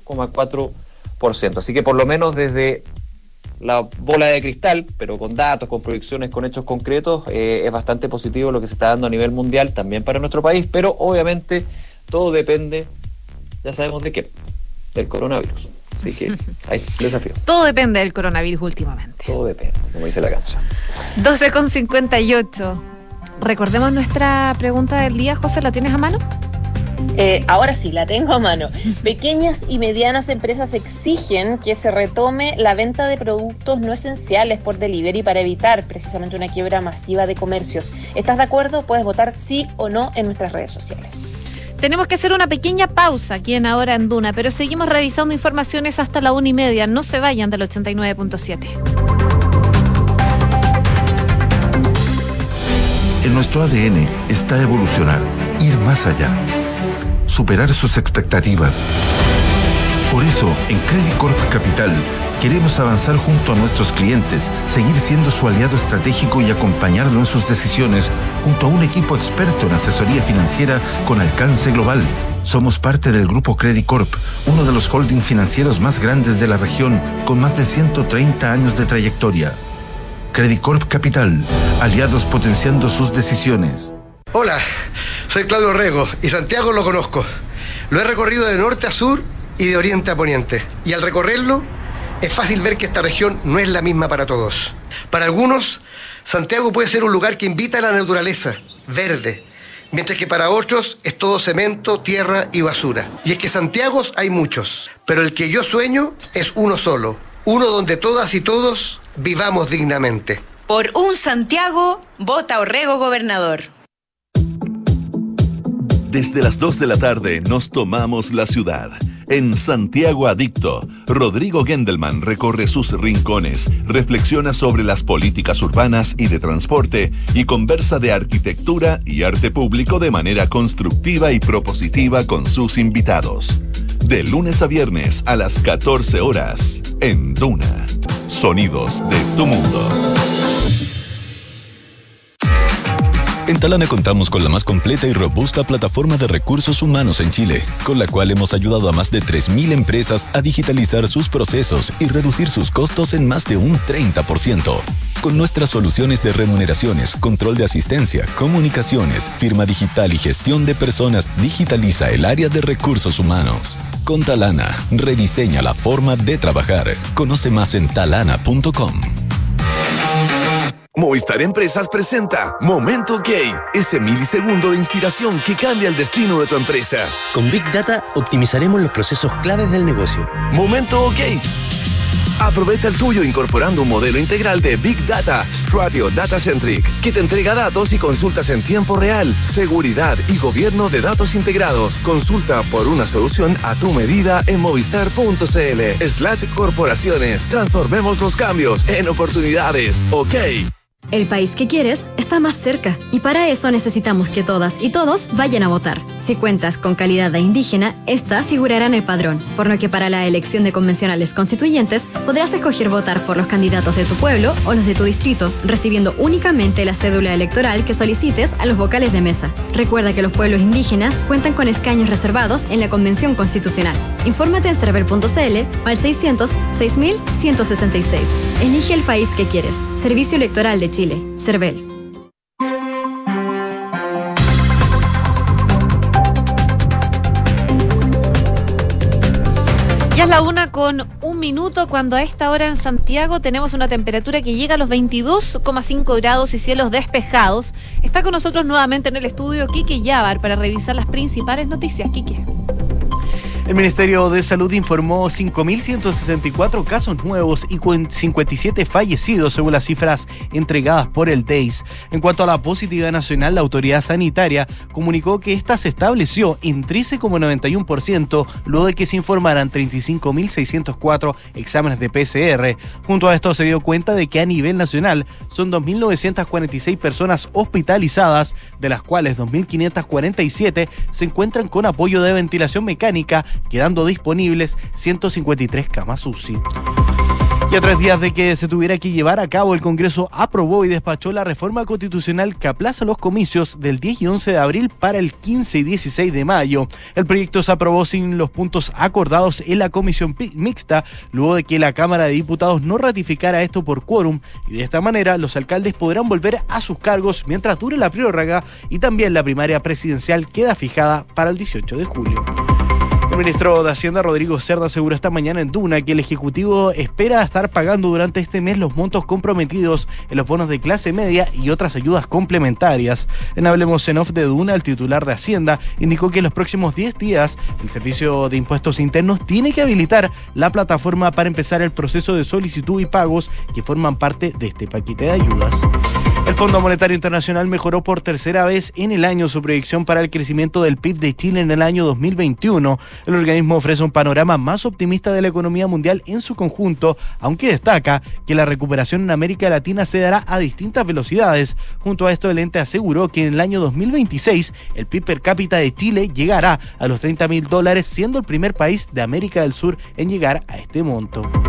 8,4%. Así que por lo menos desde la bola de cristal, pero con datos, con proyecciones, con hechos concretos, es bastante positivo lo que se está dando a nivel mundial, también para nuestro país, pero obviamente todo depende, ya sabemos de qué, del coronavirus. Así que hay desafío. Todo depende del coronavirus últimamente. Todo depende, como dice la canción. 12,58. Recordemos nuestra pregunta del día. José, ¿la tienes a mano? Ahora sí, la tengo a mano. Pequeñas y medianas empresas exigen que se retome la venta de productos no esenciales por delivery para evitar precisamente una quiebra masiva de comercios. ¿Estás de acuerdo? Puedes votar sí o no en nuestras redes sociales. Tenemos que hacer una pequeña pausa aquí en Ahora en Duna, pero seguimos revisando informaciones hasta la 1:30. No se vayan del 89.7. En nuestro ADN está evolucionar, ir más allá, superar sus expectativas. Por eso, en Credit Corp Capital, queremos avanzar junto a nuestros clientes, seguir siendo su aliado estratégico y acompañarlo en sus decisiones junto a un equipo experto en asesoría financiera con alcance global. Somos parte del Grupo Credit Corp, uno de los holding financieros más grandes de la región, con más de 130 años de trayectoria. Credit Corp Capital, aliados potenciando sus decisiones. Hola, Soy Claudio Rego y Santiago lo conozco. Lo he recorrido de norte a sur y de oriente a poniente. Y al recorrerlo, es fácil ver que esta región no es la misma para todos. Para algunos, Santiago puede ser un lugar que invita a la naturaleza, verde, mientras que para otros es todo cemento, tierra y basura. Y es que Santiagos hay muchos, pero el que yo sueño es uno solo, uno donde todas y todos vivamos dignamente. Por un Santiago, vota Orrego gobernador. Desde las 2 de la tarde nos tomamos la ciudad. En Santiago Adicto, Rodrigo Gendelman recorre sus rincones, reflexiona sobre las políticas urbanas y de transporte y conversa de arquitectura y arte público de manera constructiva y propositiva con sus invitados. De lunes a viernes a las 14 horas, en Duna. Sonidos de tu mundo. En Talana contamos con la más completa y robusta plataforma de recursos humanos en Chile, con la cual hemos ayudado a más de 3.000 empresas a digitalizar sus procesos y reducir sus costos en más de un 30%. Con nuestras soluciones de remuneraciones, control de asistencia, comunicaciones, firma digital y gestión de personas, digitaliza el área de recursos humanos. Con Talana, rediseña la forma de trabajar. Conoce más en talana.com. Movistar Empresas presenta Momento OK, ese milisegundo de inspiración que cambia el destino de tu empresa. Con Big Data optimizaremos los procesos claves del negocio. Momento OK. Aprovecha el tuyo incorporando un modelo integral de Big Data, Stratio Data Centric, que te entrega datos y consultas en tiempo real, seguridad y gobierno de datos integrados. Consulta por una solución a tu medida en movistar.cl/corporaciones. Transformemos los cambios en oportunidades. OK. El país que quieres está más cerca y para eso necesitamos que todas y todos vayan a votar. Si cuentas con calidad de indígena, esta figurará en el padrón, por lo que para la elección de convencionales constituyentes podrás escoger votar por los candidatos de tu pueblo o los de tu distrito, recibiendo únicamente la cédula electoral que solicites a los vocales de mesa. Recuerda que los pueblos indígenas cuentan con escaños reservados en la Convención Constitucional. Infórmate en cervel.cl o al 600-6166. Elige el país que quieres. Servicio Electoral de Chile. Cervel. Ya es la 1:01 cuando a esta hora en Santiago tenemos una temperatura que llega a los 22,5 grados y cielos despejados. Está con nosotros nuevamente en el estudio Quique Yávar para revisar las principales noticias. Quique. El Ministerio de Salud informó 5.164 casos nuevos y 57 fallecidos según las cifras entregadas por el DEIS. En cuanto a la positividad nacional, la autoridad sanitaria comunicó que esta se estableció en 13,91% luego de que se informaran 35.604 exámenes de PCR. Junto a esto se dio cuenta de que a nivel nacional son 2.946 personas hospitalizadas, de las cuales 2.547 se encuentran con apoyo de ventilación mecánica, quedando disponibles 153 camas UCI. Y a 3 días de que se tuviera que llevar a cabo, el Congreso aprobó y despachó la reforma constitucional que aplaza los comicios del 10 y 11 de abril para el 15 y 16 de mayo. El proyecto se aprobó sin los puntos acordados en la comisión mixta, luego de que la Cámara de Diputados no ratificara esto por quórum, y de esta manera los alcaldes podrán volver a sus cargos mientras dure la prórroga, y también la primaria presidencial queda fijada para el 18 de julio. El ministro de Hacienda, Rodrigo Cerda, aseguró esta mañana en Duna que el Ejecutivo espera estar pagando durante este mes los montos comprometidos en los bonos de clase media y otras ayudas complementarias. En Hablemos en Off de Duna, el titular de Hacienda indicó que en los próximos 10 días el Servicio de Impuestos Internos tiene que habilitar la plataforma para empezar el proceso de solicitud y pagos que forman parte de este paquete de ayudas. El Fondo Monetario Internacional mejoró por tercera vez en el año su proyección para el crecimiento del PIB de Chile en el año 2021. El organismo ofrece un panorama más optimista de la economía mundial en su conjunto, aunque destaca que la recuperación en América Latina se dará a distintas velocidades. Junto a esto, el ente aseguró que en el año 2026 el PIB per cápita de Chile llegará a los $30.000, siendo el primer país de América del Sur en llegar a este monto.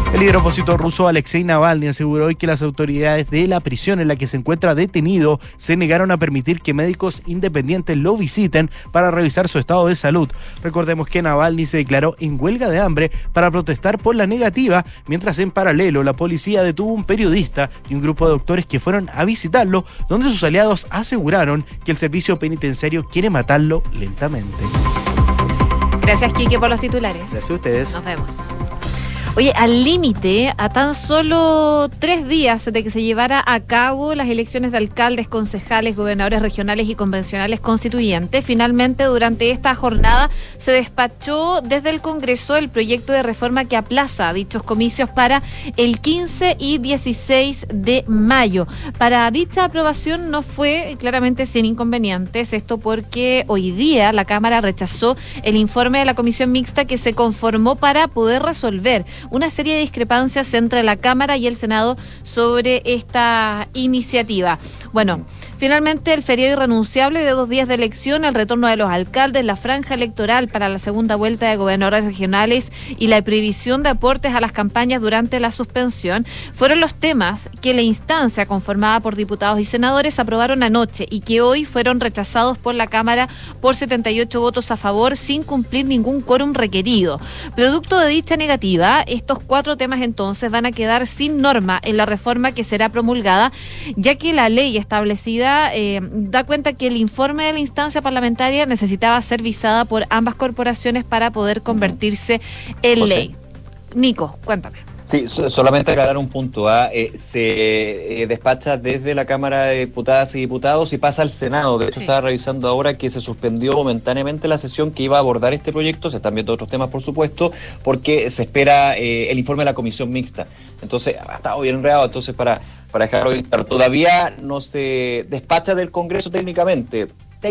El líder opositor ruso Alexei Navalny aseguró hoy que las autoridades de la prisión en la que se encuentra detenido se negaron a permitir que médicos independientes lo visiten para revisar su estado de salud. Recordemos que Navalny se declaró en huelga de hambre para protestar por la negativa, mientras en paralelo la policía detuvo un periodista y un grupo de doctores que fueron a visitarlo, donde sus aliados aseguraron que el servicio penitenciario quiere matarlo lentamente. Gracias, Quique, por los titulares. Gracias a ustedes. Nos vemos. Oye, al límite, a tan solo 3 días de que se llevara a cabo las elecciones de alcaldes, concejales, gobernadores regionales y convencionales constituyentes, finalmente durante esta jornada se despachó desde el Congreso el proyecto de reforma que aplaza dichos comicios para el 15 y 16 de mayo. Para dicha aprobación no fue claramente sin inconvenientes, esto porque hoy día la Cámara rechazó el informe de la Comisión Mixta que se conformó para poder resolver una serie de discrepancias entre la Cámara y el Senado sobre esta iniciativa. Bueno, finalmente el feriado irrenunciable de 2 días de elección, el retorno de los alcaldes, la franja electoral para la segunda vuelta de gobernadores regionales y la prohibición de aportes a las campañas durante la suspensión fueron los temas que la instancia conformada por diputados y senadores aprobaron anoche y que hoy fueron rechazados por la Cámara por 78 votos a favor sin cumplir ningún quórum requerido. Producto de dicha negativa, estos 4 temas entonces van a quedar sin norma en la reforma que será promulgada, ya que la ley establecida da cuenta que el informe de la instancia parlamentaria necesitaba ser visada por ambas corporaciones para poder convertirse en ley. Nico, cuéntame. Sí, solamente aclarar un punto. Se despacha desde la Cámara de Diputadas y Diputados y pasa al Senado. De hecho, estaba revisando ahora que se suspendió momentáneamente la sesión que iba a abordar este proyecto. Se están viendo otros temas, por supuesto, porque se espera el informe de la Comisión Mixta. Entonces, ha estado bien enredado. Entonces, para dejarlo bien claro, todavía no se despacha del Congreso técnicamente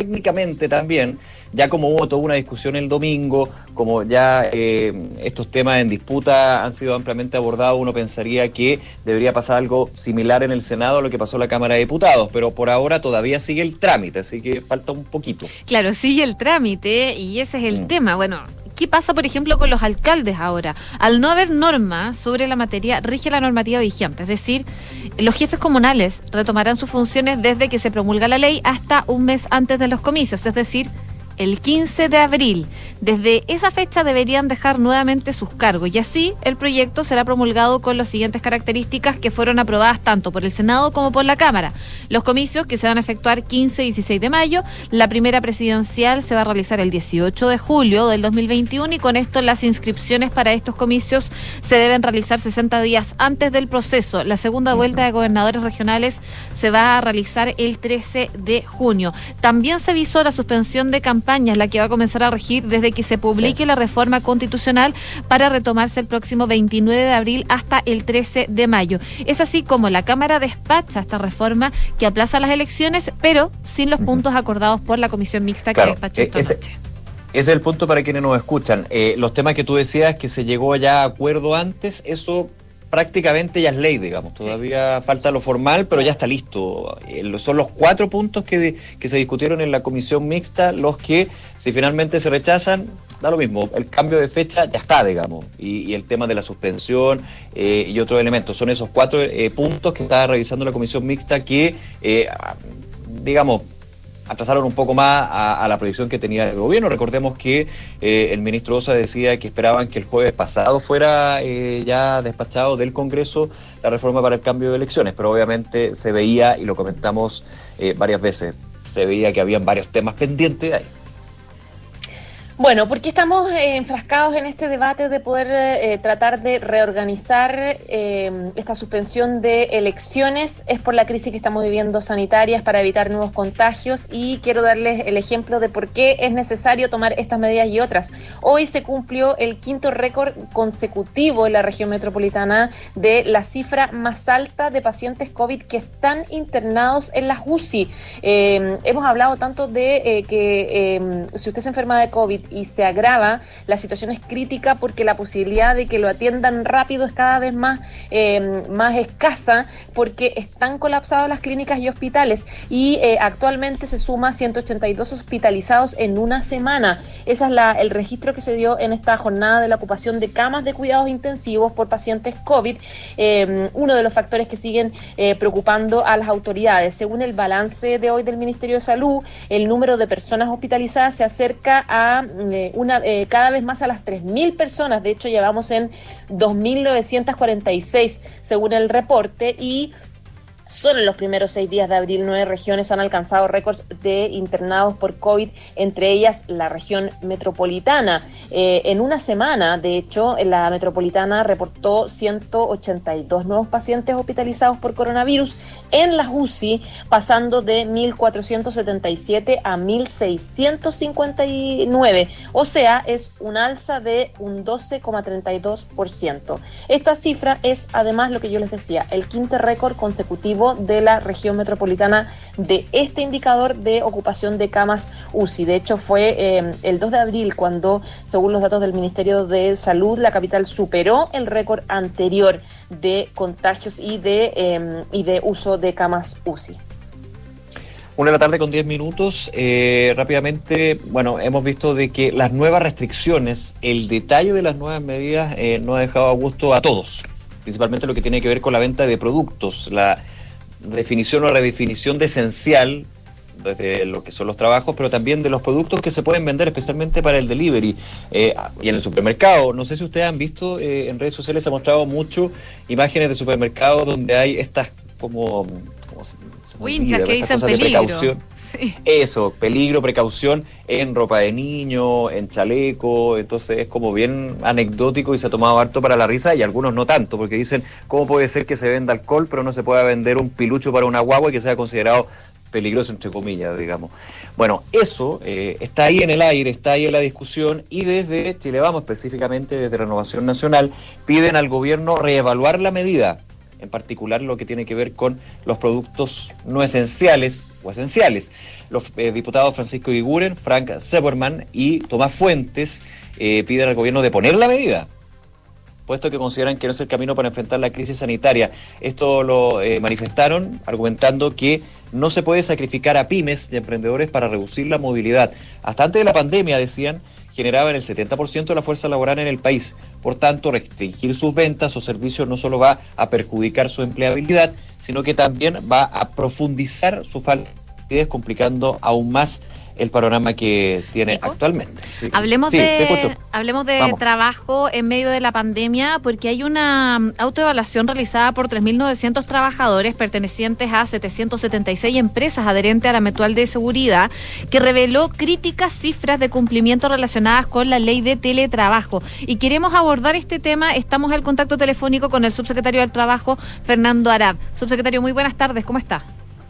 también, ya como hubo toda una discusión el domingo, como ya estos temas en disputa han sido ampliamente abordados, uno pensaría que debería pasar algo similar en el Senado a lo que pasó en la Cámara de Diputados, pero por ahora todavía sigue el trámite, así que falta un poquito. Claro, sigue el trámite y ese es el tema. Bueno, ¿qué pasa, por ejemplo, con los alcaldes ahora? Al no haber norma sobre la materia, rige la normativa vigente. Es decir, los jefes comunales retomarán sus funciones desde que se promulga la ley hasta un mes antes de los comicios, es decir, el 15 de abril. Desde esa fecha deberían dejar nuevamente sus cargos y así el proyecto será promulgado con las siguientes características que fueron aprobadas tanto por el Senado como por la Cámara. Los comicios que se van a efectuar 15 y 16 de mayo, la primera presidencial se va a realizar el 18 de julio del 2021 y con esto las inscripciones para estos comicios se deben realizar 60 días antes del proceso. La segunda vuelta de gobernadores regionales se va a realizar el 13 de junio. También se visó la suspensión de campañas, la que va a comenzar a regir desde que se publique la reforma constitucional para retomarse el próximo 29 de abril hasta el 13 de mayo. Es así como la Cámara despacha esta reforma que aplaza las elecciones, pero sin los puntos acordados por la Comisión Mixta que despachó esta noche. Ese es el punto para quienes nos escuchan. Los temas que tú decías que se llegó ya a acuerdo antes, eso prácticamente ya es ley, digamos. Todavía falta lo formal, pero ya está listo. Son los 4 puntos que se discutieron en la Comisión Mixta, los que, si finalmente se rechazan, da lo mismo. El cambio de fecha ya está, digamos. Y el tema de la suspensión y otros elementos. Son esos 4 puntos que estaba revisando la Comisión Mixta que, digamos, atrasaron un poco más a la proyección que tenía el gobierno. Recordemos que el ministro Osa decía que esperaban que el jueves pasado fuera ya despachado del Congreso la reforma para el cambio de elecciones, pero obviamente se veía, y lo comentamos varias veces, se veía que habían varios temas pendientes ahí. Bueno, porque estamos enfrascados en este debate de poder tratar de reorganizar esta suspensión de elecciones. Es por la crisis que estamos viviendo sanitarias para evitar nuevos contagios y quiero darles el ejemplo de por qué es necesario tomar estas medidas y otras. Hoy se cumplió el 5º récord consecutivo en la región metropolitana de la cifra más alta de pacientes COVID que están internados en las UCI. Hemos hablado tanto de que si usted se enferma de COVID y se agrava, la situación es crítica porque la posibilidad de que lo atiendan rápido es cada vez más escasa porque están colapsadas las clínicas y hospitales y actualmente se suma 182 hospitalizados en una semana. Ese es el registro que se dio en esta jornada de la ocupación de camas de cuidados intensivos por pacientes COVID, uno de los factores que siguen preocupando a las autoridades. Según el balance de hoy del Ministerio de Salud, el número de personas hospitalizadas se acerca a cada vez más a las 3.000 personas. De hecho, llevamos en 2.946 según el reporte, y solo en los primeros 6 días de abril 9 regiones han alcanzado récords de internados por COVID, entre ellas la región metropolitana. En una semana, de hecho, la metropolitana reportó 182 nuevos pacientes hospitalizados por coronavirus en las UCI, pasando de 1.477 a 1.659, o sea, es un alza de un 12,32%. Esta cifra es, además, lo que yo les decía, el quinto récord consecutivo de la región metropolitana de este indicador de ocupación de camas UCI. De hecho, fue el 2 de abril cuando, según los datos del Ministerio de Salud, la capital superó el récord anterior de contagios y de uso de camas UCI. 1:10 p.m. Rápidamente, bueno, hemos visto de que las nuevas restricciones, el detalle de las nuevas medidas no ha dejado a gusto a todos, principalmente lo que tiene que ver con la venta de productos, la definición o redefinición de esencial desde lo que son los trabajos, pero también de los productos que se pueden vender, especialmente para el delivery y en el supermercado. No sé si ustedes han visto, en redes sociales se ha mostrado mucho imágenes de supermercados donde hay estas como winchas que dicen peligro. Sí. Eso, peligro, precaución en ropa de niño, en chaleco. Entonces es como bien anecdótico y se ha tomado harto para la risa, y algunos no tanto, porque dicen, ¿cómo puede ser que se venda alcohol pero no se pueda vender un pilucho para una guagua y que sea considerado peligroso, entre comillas, digamos? Bueno, eso está ahí en el aire, está ahí en la discusión, y desde Chile Vamos, específicamente desde Renovación Nacional, piden al gobierno reevaluar la medida, en particular lo que tiene que ver con los productos no esenciales o esenciales. Los diputados Francisco Iguren, Frank Seberman y Tomás Fuentes piden al gobierno de poner la medida, puesto que consideran que no es el camino para enfrentar la crisis sanitaria. Esto lo manifestaron argumentando que no se puede sacrificar a pymes y emprendedores para reducir la movilidad. Hasta antes de la pandemia, decían, generaban el 70% de la fuerza laboral en el país. Por tanto, restringir sus ventas o servicios no solo va a perjudicar su empleabilidad, sino que también va a profundizar su falta de liquidez, complicando aún más el panorama que tiene ¿Nico? Actualmente. Sí. Hablemos de Vamos. trabajo en medio de la pandemia, porque hay una autoevaluación realizada por 3.900 trabajadores pertenecientes a 776 empresas adherentes a la Mutual de Seguridad, que reveló críticas cifras de cumplimiento relacionadas con la ley de teletrabajo. Y queremos abordar este tema. Estamos al contacto telefónico con el subsecretario del Trabajo, Fernando Arap. Subsecretario, muy buenas tardes, ¿cómo está?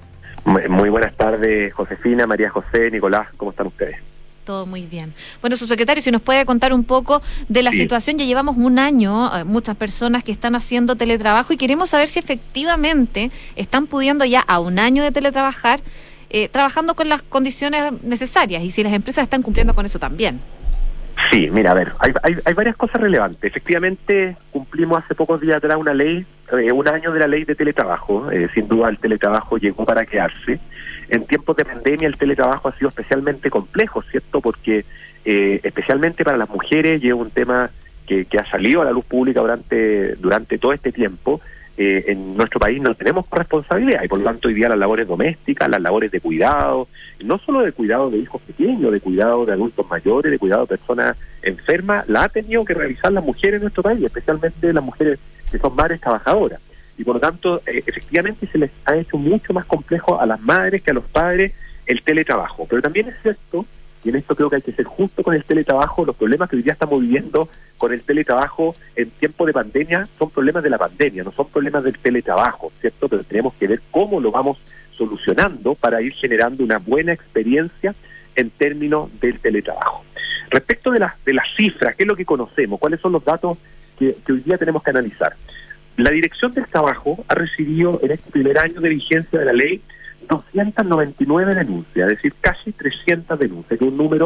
Muy buenas tardes, Josefina, María José, Nicolás, ¿cómo están ustedes? Todo muy bien. Bueno, subsecretario, si nos puede contar un poco de la situación. Ya llevamos un año, muchas personas que están haciendo teletrabajo, y queremos saber si efectivamente están pudiendo ya a un año de teletrabajar, trabajando con las condiciones necesarias, y si las empresas están cumpliendo con eso también. Sí, mira, a ver, hay varias cosas relevantes. Efectivamente, cumplimos hace pocos días atrás una ley, un año de la ley de teletrabajo. Sin duda el teletrabajo llegó para quedarse. En tiempos de pandemia el teletrabajo ha sido especialmente complejo, ¿cierto? Porque especialmente para las mujeres, y es un tema que ha salido a la luz pública durante todo este tiempo. En nuestro país no tenemos responsabilidad, y por lo tanto hoy día las labores domésticas, las labores de cuidado, no solo de cuidado de hijos pequeños, de cuidado de adultos mayores, de cuidado de personas enfermas, la ha tenido que realizar las mujeres en nuestro país, especialmente las mujeres que son madres trabajadoras. Y por lo tanto, efectivamente se les ha hecho mucho más complejo a las madres que a los padres el teletrabajo. Pero también es cierto, y en esto creo que hay que ser justo con el teletrabajo, los problemas que hoy día estamos viviendo con el teletrabajo en tiempo de pandemia son problemas de la pandemia, no son problemas del teletrabajo, ¿cierto? Pero tenemos que ver cómo lo vamos solucionando para ir generando una buena experiencia en términos del teletrabajo. Respecto de las cifras, ¿qué es lo que conocemos? ¿Cuáles son los datos que hoy día tenemos que analizar? La Dirección del Trabajo ha recibido en este primer año de vigencia de la ley 299 denuncias, es decir, casi 300 denuncias, que es un número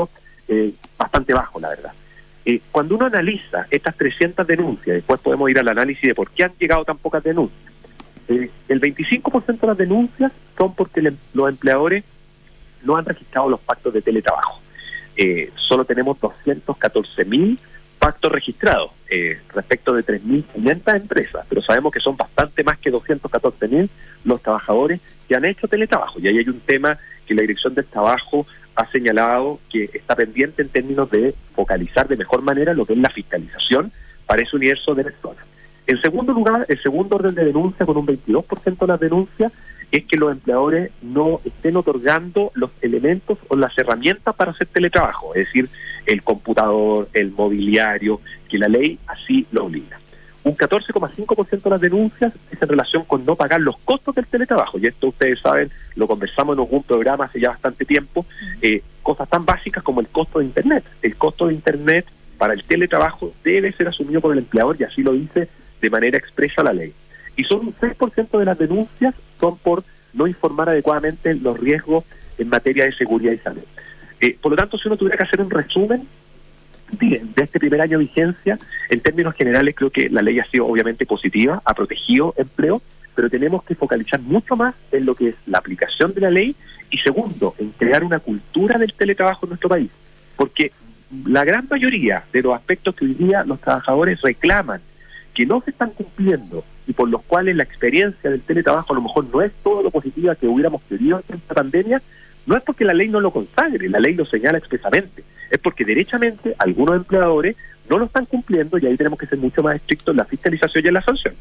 bastante bajo, la verdad. Cuando uno analiza estas 300 denuncias, después podemos ir al análisis de por qué han llegado tan pocas denuncias. El 25% de las denuncias son porque los empleadores no han registrado los pactos de teletrabajo. Solo tenemos 214.000 pactos registrados respecto de 3.500 empresas, pero sabemos que son bastante más que 214.000 los trabajadores que han hecho teletrabajo. Y ahí hay un tema que la Dirección del Trabajo ha señalado que está pendiente en términos de focalizar de mejor manera lo que es la fiscalización para ese universo de personas. En segundo lugar, el segundo orden de denuncia, con un 22% de las denuncias, es que los empleadores no estén otorgando los elementos o las herramientas para hacer teletrabajo, es decir, el computador, el mobiliario, que la ley así lo obliga. Un 14,5% de las denuncias es en relación con no pagar los costos del teletrabajo, y esto ustedes saben, lo conversamos en algún programa hace ya bastante tiempo, cosas tan básicas como el costo de Internet. El costo de Internet para el teletrabajo debe ser asumido por el empleador, y así lo dice de manera expresa la ley. Y solo un 6% de las denuncias son por no informar adecuadamente los riesgos en materia de seguridad y salud. Por lo tanto, si uno tuviera que hacer un resumen de este primer año de vigencia, en términos generales creo que la ley ha sido obviamente positiva, ha protegido empleo, pero tenemos que focalizar mucho más en lo que es la aplicación de la ley y segundo, en crear una cultura del teletrabajo en nuestro país, porque la gran mayoría de los aspectos que hoy día los trabajadores reclaman que no se están cumpliendo y por los cuales la experiencia del teletrabajo a lo mejor no es todo lo positiva que hubiéramos querido en esta pandemia, no es porque la ley no lo consagre, la ley lo señala expresamente, es porque derechamente algunos empleadores no lo están cumpliendo y ahí tenemos que ser mucho más estrictos en la fiscalización y en la sanción.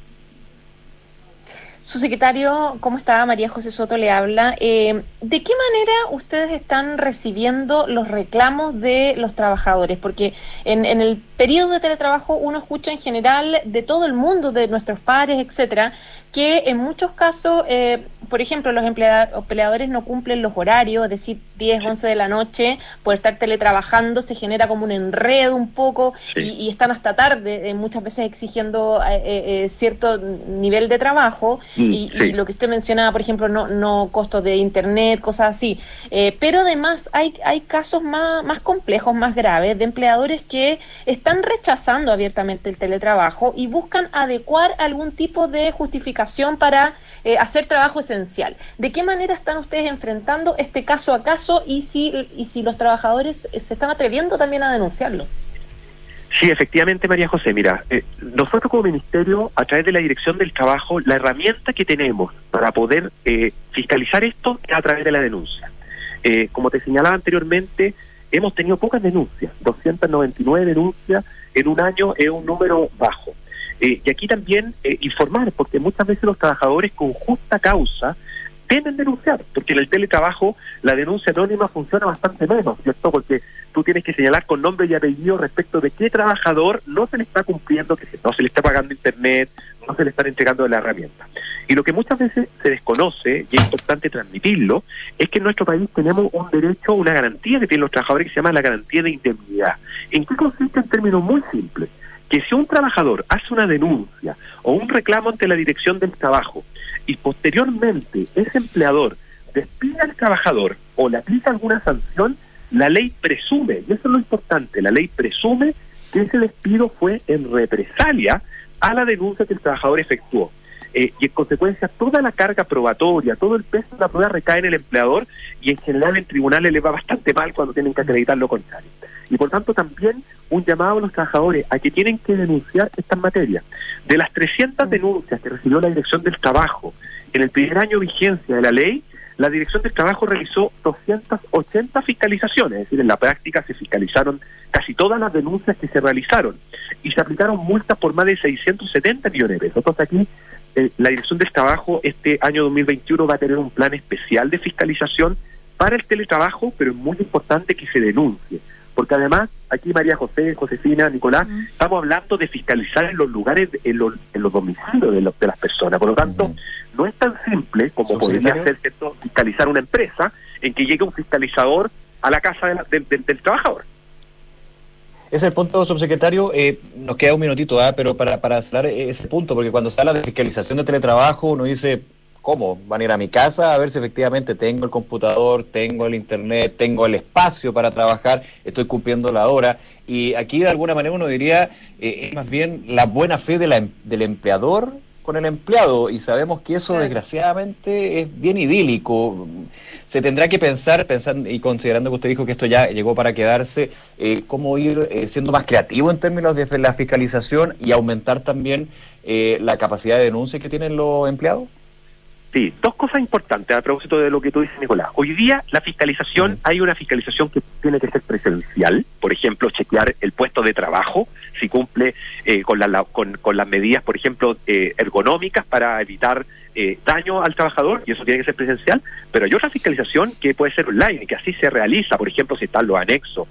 Su secretario, ¿cómo está? María José Soto le habla. ¿De qué manera ustedes están recibiendo los reclamos de los trabajadores? Porque en el periodo de teletrabajo uno escucha en general de todo el mundo, de nuestros pares, etcétera, que en muchos casos, por ejemplo, los empleadores no cumplen los horarios, es decir, 10, 11 de la noche, por estar teletrabajando se genera como un enredo un poco, sí. y están hasta tarde, muchas veces exigiendo cierto nivel de trabajo, y lo que usted mencionaba, por ejemplo, no costos de internet, cosas así. Pero además hay casos más complejos, más graves, de empleadores que están rechazando abiertamente el teletrabajo y buscan adecuar algún tipo de justificación para hacer trabajo esencial. ¿De qué manera están ustedes enfrentando este caso a caso y si los trabajadores se están atreviendo también a denunciarlo? Sí, efectivamente, María José, mira, nosotros como Ministerio, a través de la Dirección del Trabajo, la herramienta que tenemos para poder fiscalizar esto es a través de la denuncia. Como te señalaba anteriormente, hemos tenido pocas denuncias, 299 denuncias en un año es un número bajo. Y aquí también informar, porque muchas veces los trabajadores con justa causa temen denunciar, porque en el teletrabajo la denuncia anónima funciona bastante menos, ¿cierto? Porque tú tienes que señalar con nombre y apellido respecto de qué trabajador no se le está cumpliendo, que no se le está pagando internet, no se le están entregando la herramienta. Y lo que muchas veces se desconoce, y es importante transmitirlo, es que en nuestro país tenemos un derecho, una garantía que tienen los trabajadores que se llama la garantía de indemnidad. ¿En qué consiste? En términos muy simples, que si un trabajador hace una denuncia o un reclamo ante la Dirección del Trabajo y posteriormente ese empleador despide al trabajador o le aplica alguna sanción, la ley presume, y eso es lo importante, la ley presume que ese despido fue en represalia a la denuncia que el trabajador efectuó. Y en consecuencia toda la carga probatoria, todo el peso de la prueba recae en el empleador y en general en tribunales les va bastante mal cuando tienen que acreditar lo contrario. Y por tanto también un llamado a los trabajadores a que tienen que denunciar estas materias. De las 300 denuncias que recibió la Dirección del Trabajo en el primer año de vigencia de la ley, la Dirección del Trabajo realizó 280 fiscalizaciones, es decir, en la práctica se fiscalizaron casi todas las denuncias que se realizaron y se aplicaron multas por más de 670 millones de pesos. Entonces aquí la Dirección del Trabajo este año 2021 va a tener un plan especial de fiscalización para el teletrabajo, pero es muy importante que se denuncie, porque además aquí María José, Josefina, Nicolás, estamos hablando de fiscalizar en los lugares, en los domicilios de las personas, por lo tanto no es tan simple como podría ser, ¿cierto?, fiscalizar una empresa en que llegue un fiscalizador a la casa del trabajador. Ese es el punto, subsecretario. Nos queda un minutito, pero para cerrar ese punto, porque cuando se habla de fiscalización de teletrabajo, uno dice, ¿cómo? Van a ir a mi casa a ver si efectivamente tengo el computador, tengo el internet, tengo el espacio para trabajar, estoy cumpliendo la hora. Y aquí de alguna manera uno diría, es más bien la buena fe del empleador con el empleado, y sabemos que eso desgraciadamente es bien idílico. Se tendrá que pensar, y considerando que usted dijo que esto ya llegó para quedarse, cómo ir siendo más creativo en términos de la fiscalización y aumentar también la capacidad de denuncia que tienen los empleados. Sí, dos cosas importantes a propósito de lo que tú dices, Nicolás. Hoy día la fiscalización, hay una fiscalización que tiene que ser presencial, por ejemplo, chequear el puesto de trabajo, si cumple con las medidas, por ejemplo, ergonómicas para evitar daño al trabajador, y eso tiene que ser presencial, pero hay otra fiscalización que puede ser online y que así se realiza, por ejemplo, si están los anexos,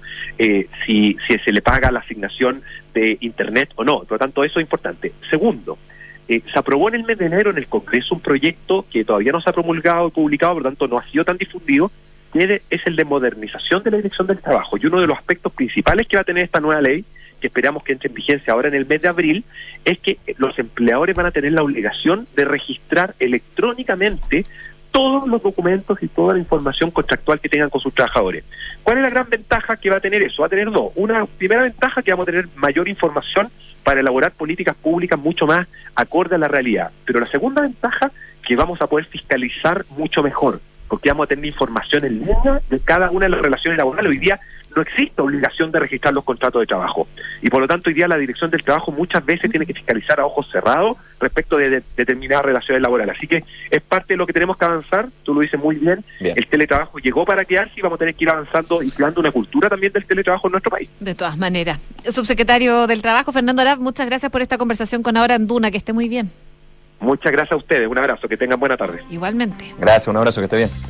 si se le paga la asignación de internet o no. Por lo tanto, eso es importante. Segundo, se aprobó en el mes de enero en el Congreso un proyecto que todavía no se ha promulgado y publicado, por lo tanto no ha sido tan difundido, que es el de modernización de la Dirección del Trabajo. Y uno de los aspectos principales que va a tener esta nueva ley, que esperamos que entre en vigencia ahora en el mes de abril, es que los empleadores van a tener la obligación de registrar electrónicamente todos los documentos y toda la información contractual que tengan con sus trabajadores. ¿Cuál es la gran ventaja que va a tener eso? Va a tener dos. Una primera ventaja, que vamos a tener mayor información para elaborar políticas públicas mucho más acorde a la realidad. Pero la segunda ventaja, que vamos a poder fiscalizar mucho mejor, porque vamos a tener información en línea de cada una de las relaciones laborales. Hoy día no existe obligación de registrar los contratos de trabajo, y por lo tanto hoy día la Dirección del Trabajo muchas veces tiene que fiscalizar a ojos cerrados respecto de determinadas relaciones laborales. Así que es parte de lo que tenemos que avanzar. Tú lo dices muy bien. El teletrabajo llegó para quedarse y vamos a tener que ir avanzando y creando una cultura también del teletrabajo en nuestro país. De todas maneras. Subsecretario del Trabajo, Fernando Arap, muchas gracias por esta conversación con Ahora en Duna, que esté muy bien. Muchas gracias a ustedes, un abrazo, que tengan buena tarde. Igualmente. Gracias, un abrazo, que esté bien.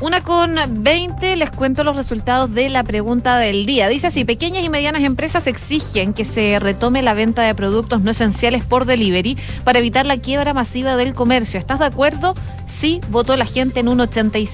1:20, les cuento los resultados de la pregunta del día. Dice así: pequeñas y medianas empresas exigen que se retome la venta de productos no esenciales por delivery para evitar la quiebra masiva del comercio. ¿Estás de acuerdo? Sí, votó la gente en un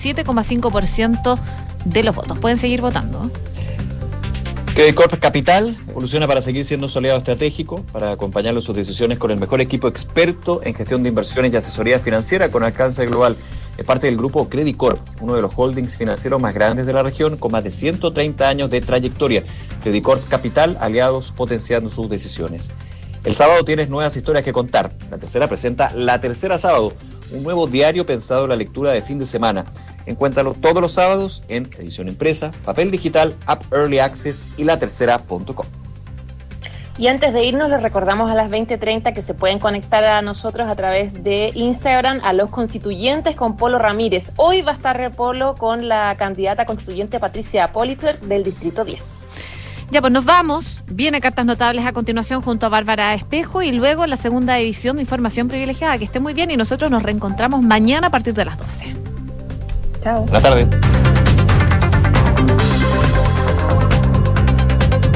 87,5% de los votos. Pueden seguir votando. Credicorp Capital evoluciona para seguir siendo su aliado estratégico, para acompañarlo en sus decisiones con el mejor equipo experto en gestión de inversiones y asesoría financiera con alcance global. Es parte del grupo Credicorp, uno de los holdings financieros más grandes de la región, con más de 130 años de trayectoria. Credicorp Capital, aliados potenciando sus decisiones. El sábado tienes nuevas historias que contar. La Tercera presenta La Tercera Sábado, un nuevo diario pensado en la lectura de fin de semana. Encuéntralo todos los sábados en edición impresa, papel digital, app Early Access y latercera.com. Y antes de irnos, les recordamos a las 20:30 que se pueden conectar a nosotros a través de Instagram, a Los Constituyentes con Polo Ramírez. Hoy va a estar Polo con la candidata constituyente Patricia Politzer del Distrito 10. Ya, pues nos vamos. Viene Cartas Notables a continuación junto a Bárbara Espejo y luego la segunda edición de Información Privilegiada. Que esté muy bien y nosotros nos reencontramos mañana a partir de las 12. Chao. Buenas tardes.